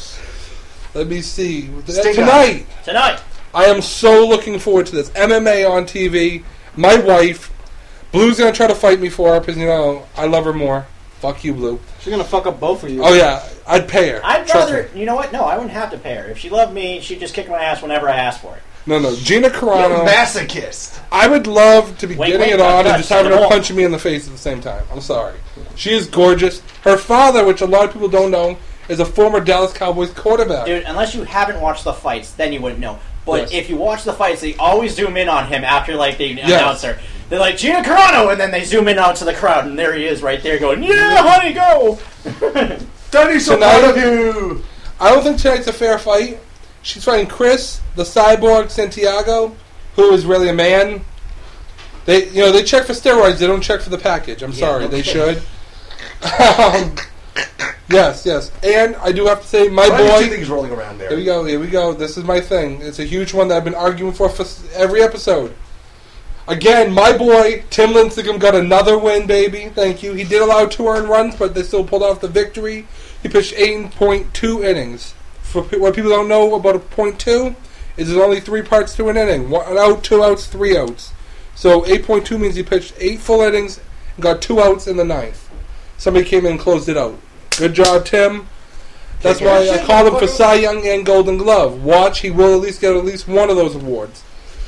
Let me see. Sting Tonight, Tonight. I am so looking forward to this. MMA on TV. My wife, Blue's gonna try to fight me for her because I love her more. Fuck you, Blue. She's gonna fuck up both of you. Oh yeah, I'd pay her. I'd Trust rather, me. you know what? No, I wouldn't have to pay her. If she loved me, she'd just kick my ass whenever I asked for it. No, Gina Carano. Masochist. I would love to be Wait, getting wait, it on touch, and just having her touch. punching me in the face at the same time. I'm sorry. She is gorgeous. Her father, which a lot of people don't know, is a former Dallas Cowboys quarterback. Dude, unless you haven't watched the fights, then you wouldn't know. But Yes. if you watch the fights, they always zoom in on him after, like, the Yes. announcer. They're like, Gina Carano! And then they zoom in out to the crowd, and there he is right there going, yeah, honey, go! Daddy's so Tonight- proud of you. I don't think tonight's a fair fight. She's fighting Chris, the cyborg Santiago, who is really a man. They check for steroids. They don't check for the package. I'm sorry. no They kidding. should. Yes. And I do have to say, my Why are boy. two things rolling around there? Here we go. This is my thing. It's a huge one that I've been arguing for every episode. Again, my boy, Tim Lincecum, got another win, baby. Thank you. He did allow 2 earned runs, but they still pulled off the victory. He pitched 8.2 innings. For what people don't know about a .2 is there's only 3 parts to an inning. 1 out, 2 outs, 3 outs. So 8.2 means he pitched 8 full innings and got 2 outs in the 9th. Somebody came in and closed it out. Good job, Tim. That's Take your why I shit, called him for motherfucker. Cy Young and Golden Glove. Watch, he will at least get at least one of those awards.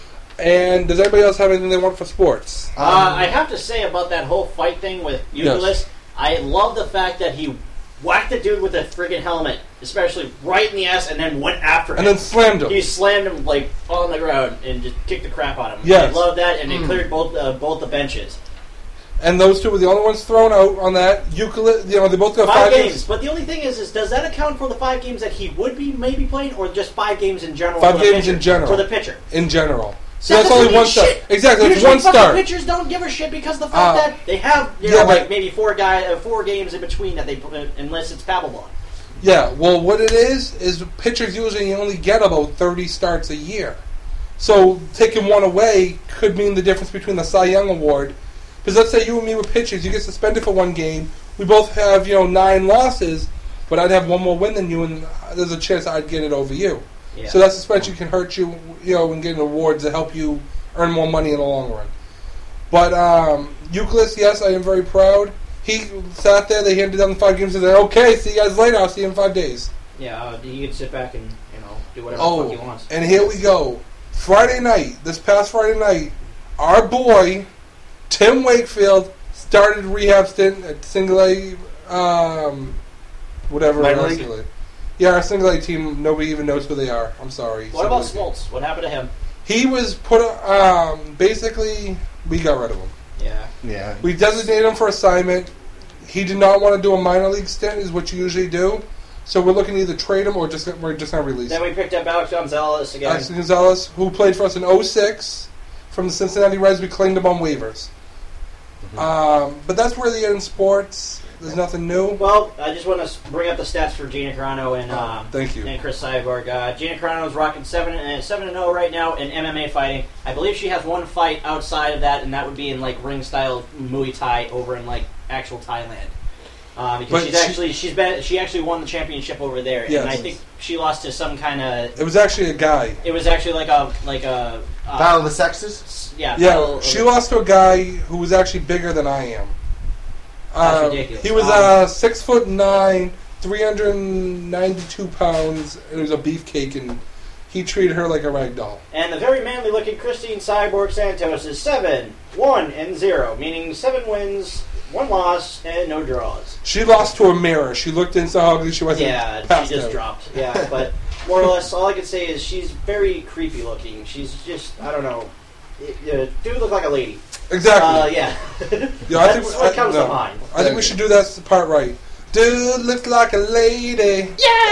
And does anybody else have anything they want for sports? I have to say about that whole fight thing with Euclid, I love the fact that he whacked the dude with a friggin' helmet, especially right in the ass, and then went after him. And then slammed him. He slammed him like on the ground and just kicked the crap out of him. Yes. I love that, and it cleared both the benches. And those 2 were the only ones thrown out on that. Euclid, they both got 5 games. But the only thing is does that account for the 5 games that he would be maybe playing, or just 5 games in general? 5 for the games pitcher? in general. For the pitcher. in general. So That that's doesn't only mean one start. shit. Exactly, it's Usually one fucking start. pitchers don't give a shit because the fact that they have yeah, like but- maybe 4 games in between that they unless it's Papelbon. Yeah, well, what it is pitchers usually only get about 30 starts a year. So taking one away could mean the difference between the Cy Young Award. Because let's say you and me were pitchers, you get suspended for one game. We both have 9 losses, but I'd have one more win than you, and there's a chance I'd get it over you. Yeah. So that suspension can hurt you, in getting awards that help you earn more money in the long run. But Euclid, yes, I am very proud. He sat there, they handed down the 5 games, and said, okay, see you guys later, I'll see you in 5 days. Yeah, he can sit back and do whatever the fuck he wants. And here we go. This past Friday night, our boy, Tim Wakefield, started rehab stint at Single A, whatever. Minor our league? Single A. Yeah, our Single A team, nobody even knows who they are. I'm sorry. What about Smoltz? What happened to him? He was basically, we got rid of him. Yeah. Yeah. We designated him for assignment. He did not want to do a minor league stint, is what you usually do. So we're looking to either trade him or we're just going to release Then him. we picked up Alex Gonzalez again. Alex Gonzalez, who played for us in 06 from the Cincinnati Reds. We claimed him on waivers. But that's really it in sports. There's nothing new. Well, I just want to bring up the stats for Gina Carano and Thank you. and Chris Cyborg. Gina Carano is rocking 7-0 right now in MMA fighting. I believe she has one fight outside of that, and that would be in like ring style Muay Thai over in like actual Thailand. Because But she actually won the championship over there, Yes. and I think she lost to some kind of. It was actually a guy. It was actually like a Battle of the Sexes? yeah. Yeah, battle of- she lost to a guy who was actually bigger than I am. That's ridiculous. He was 6'9", 392 pounds, and he was a beefcake, and he treated her like a rag doll. And the very manly looking Christine Cyborg Santos is 7-1-0, meaning 7 wins, 1 loss, and no draws. She lost to a mirror. She looked in, saw how ugly she was, Yeah, and she passed just out. dropped. Yeah, but more or less, all I can say is she's very creepy looking. She's just, I don't know, do look like a lady. Exactly. Yeah. Yeah, I That's think what comes to mind. I think we should do that part right. Dude looks like a lady.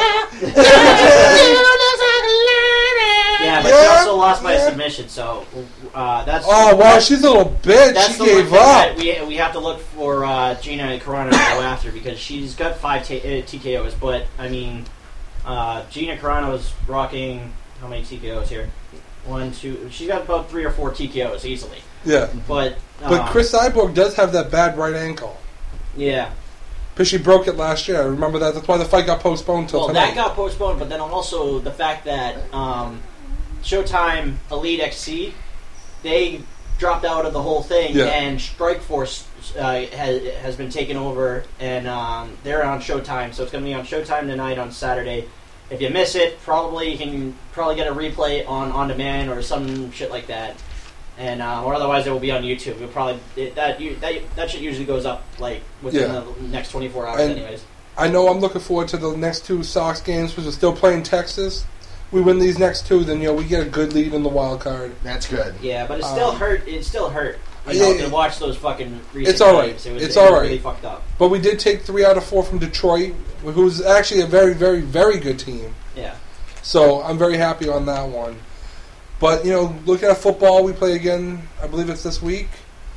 Yeah, but Yeah, she also lost by yeah. submission, so that's. Oh wow, she's a little bitch. That's She the one gave thing that up. we have to look for Gina Carano to go after because she's got 5 TKOs. But I mean, Gina Carano is rocking how many TKOs here? 1, 2. She's got about 3 or 4 TKOs easily. Yeah, But Chris Cyborg does have that bad right ankle. yeah. Because she broke it last year. I remember that. That's why the fight got postponed till Well, tonight. that got postponed, but then also the fact that Showtime Elite XC, they dropped out of the whole thing, Yeah. and Strikeforce has been taken over, and they're on Showtime, so it's going to be on Showtime tonight on Saturday. If you miss it, you can get a replay on demand or some shit like that. And or otherwise it will be on YouTube. We'll probably that shit usually goes up like within Yeah. the next 24 hours, And- anyways. I know I'm looking forward to the next 2 Sox games because we're still playing Texas. We win these next 2, then we get a good lead in the wild card. That's good. Yeah, but it still hurt. It still hurt. Yeah, To watch those fucking recent it's all right. games. It was, It's it all was right. really fucked up. But we did take 3 out of 4 from Detroit, who's actually a very, very, very good team. Yeah. So I'm very happy on that one. But, looking at football, we play again, I believe it's this week.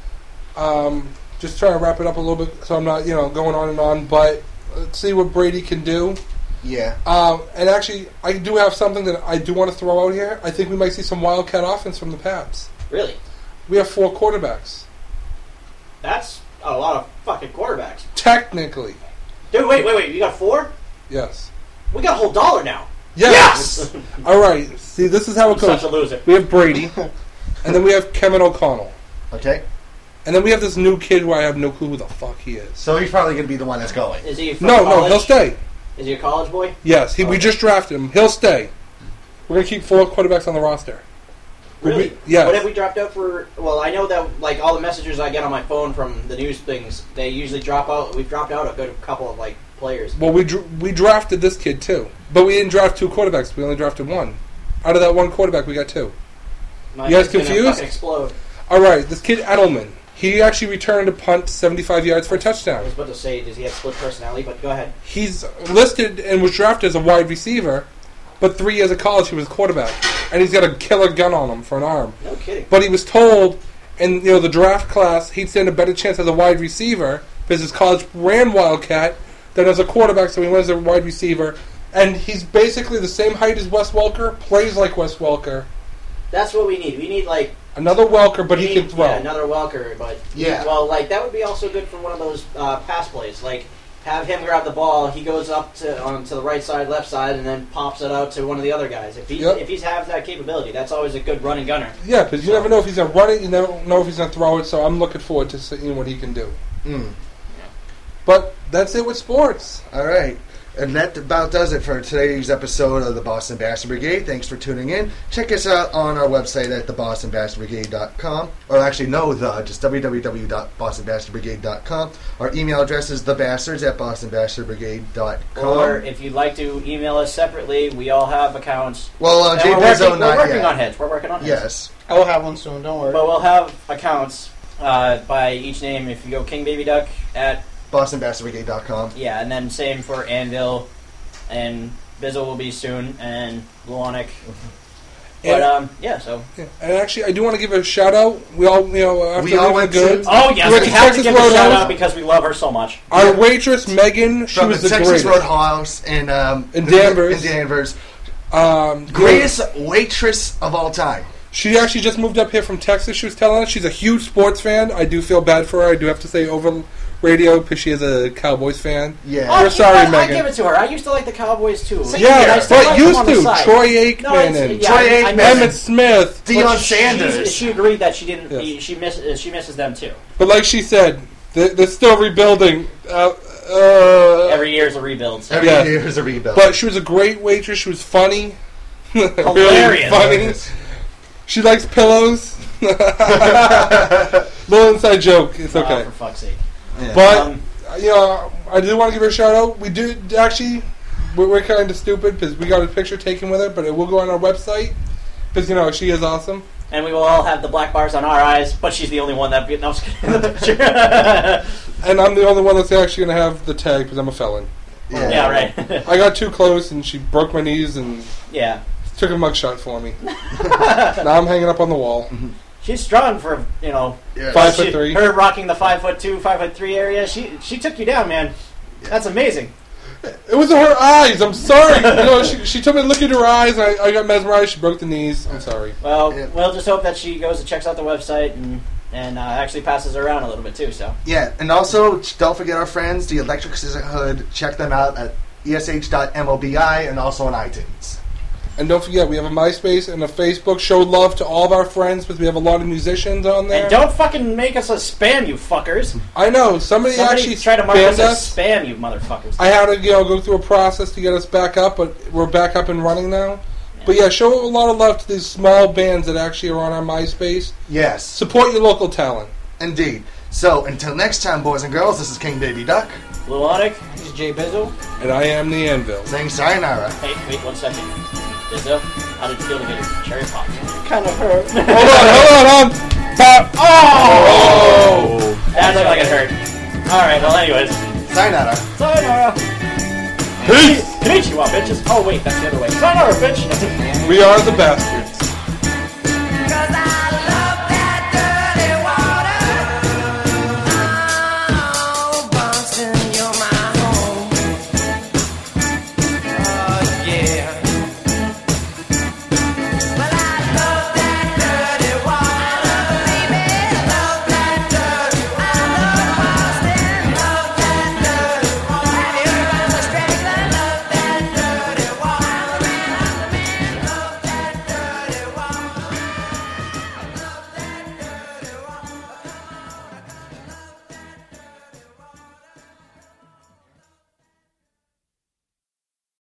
Just trying to wrap it up a little bit so I'm not, going on and on. But let's see what Brady can do. Yeah. And actually, I do have something that I do want to throw out here. I think we might see some Wildcat offense from the Pats. Really? We have 4 quarterbacks. That's a lot of fucking quarterbacks. Technically. Dude, wait. You got 4? Yes. We got a whole dollar now. Yes! All right. See, this is how it I'm goes. such a loser. We have Brady, and then we have Kevin O'Connell. Okay. And then we have this new kid who I have no clue who the fuck he is. So he's probably going to be the one that's going. Is he from No, college? he'll stay. Is he a college boy? Yes, we just drafted him. He'll stay. We're going to keep 4 quarterbacks on the roster. Really? Yes. What have we dropped out for? Well, I know that like all the messages I get on my phone from the news things, they usually drop out. We've dropped out a good couple of like players. Well, we drafted this kid too. But we didn't draft 2 quarterbacks. We only drafted 1. Out of that 1 quarterback, we got 2. My You guys head's gonna confused? fucking explode. All right, this kid Edelman. He actually returned a punt 75 yards for a I touchdown. was about to say, does he have split personality? But go ahead. He's listed and was drafted as a wide receiver, but 3 years of college he was a quarterback, and he's got a killer gun on him for an arm. No kidding. But he was told, in the draft class, he'd stand a better chance as a wide receiver because his college ran Wildcat than as a quarterback, so he went as a wide receiver. And he's basically the same height as Wes Welker, plays like Wes Welker. That's what we need. We need, like... Another Welker, but he can throw. Yeah, another Welker, but... Yeah. Well, like, that would be also good for one of those pass plays. Like, have him grab the ball, he goes up to the right side, left side, and then pops it out to one of the other guys. If he's has that capability, that's always a good running gunner. Yeah, because you never know if he's going to run it, you never know if he's going to throw it, so I'm looking forward to seeing what he can do. But that's it with sports. All right. And that about does it for today's episode of the Boston Bastard Brigade. Thanks for tuning in. Check us out on our website at thebostonbastardbrigade.com. Or actually, just www.bostonbastardbrigade.com. Our email address is thebastards@bostonbastardbrigade.com. Or if you'd like to email us separately, we all have accounts. Well, And Jay we're Bizzo, working not on yet. heads. We're working on heads. Yes. I will have one soon. Don't worry. But we'll have accounts by each name. If you go King Baby Duck at... BostonBastardBrigade.com. Yeah, and then same for Anvil, and Bizzle will be soon, and Luonic. But, so... Yeah. And actually, I do want to give a shout-out. We all, after We all leaving went good. to- Oh, yes, We went we to have to Texas give a Roadhouse. shout-out because we love her so much. Our waitress, Megan, she From was the the Texas greatest. Roadhouse in Danvers. In Danvers. Greatest. Greatest waitress of all time. She actually just moved up here from Texas. She was telling us she's a huge sports fan. I do feel bad for her. I do have to say over radio because she is a Cowboys fan. Yeah. Oh, We're sorry, I Megan. give it to her. I used to like the Cowboys, too. Yeah, I still but like them used on the to. side. Troy Aikman No, it's- and yeah, Troy I Aikman. know. Emmett Smith. Deion But Sanders. She agreed that she didn't. Yes. She misses them, too. But like she said, they're still rebuilding. Every year is a rebuild. So. Every Yeah. year is a rebuild. But she was a great waitress. She was funny. Hilarious. Really funny. She likes pillows. Little inside joke. It's okay. For fuck's sake. Yeah. But, I do want to give her a shout out. We do actually, we're kind of stupid because we got a picture taken with her, but it will go on our website because, she is awesome. And we will all have the black bars on our eyes, but she's the only one that... No, I'm just kidding. The picture. And I'm the only one that's actually going to have the tag because I'm a felon. Yeah, right. I got too close and she broke my knees and Yeah. took a mugshot for me. Now I'm hanging up on the wall. She's strong for, Yeah. 5'3". Her rocking the 5'2", 5'3" area. She took you down, man. That's amazing. It was her eyes. I'm sorry. She told me to look at her eyes. And I got mesmerized. She broke the knees. I'm sorry. Well, Yeah. we'll just hope that she goes and checks out the website and actually passes her around a little bit too. So Yeah, and also don't forget our friends, the Electric Sisterhood. Check them out at esh.mobi and also on iTunes. And don't forget, we have a MySpace and a Facebook. Show love to all of our friends because we have a lot of musicians on there. and don't fucking make us a spam, you fuckers. I know somebody actually try to mark us spammed as us. spam, you motherfuckers. I had to go through a process to get us back up, but we're back up and running now. But yeah, show a lot of love to these small bands that actually are on our MySpace. Yes, Support your local talent. indeed. So, until next time, boys and girls, this is King Baby Duck, Luonic. This is Jay Bizzle. And I am the Anvil. saying sayonara. Hey, wait 1 second. Bizzo, how did it feel to get your cherry pop? Kind of hurt. Hold on. Pop. Oh! That looked like it hurt. Alright, well anyways. Sayonara. Sayonara! Peace. Konnichiwa, bitches. Oh wait, that's the other way. Sayonara, bitch! We are the bastards.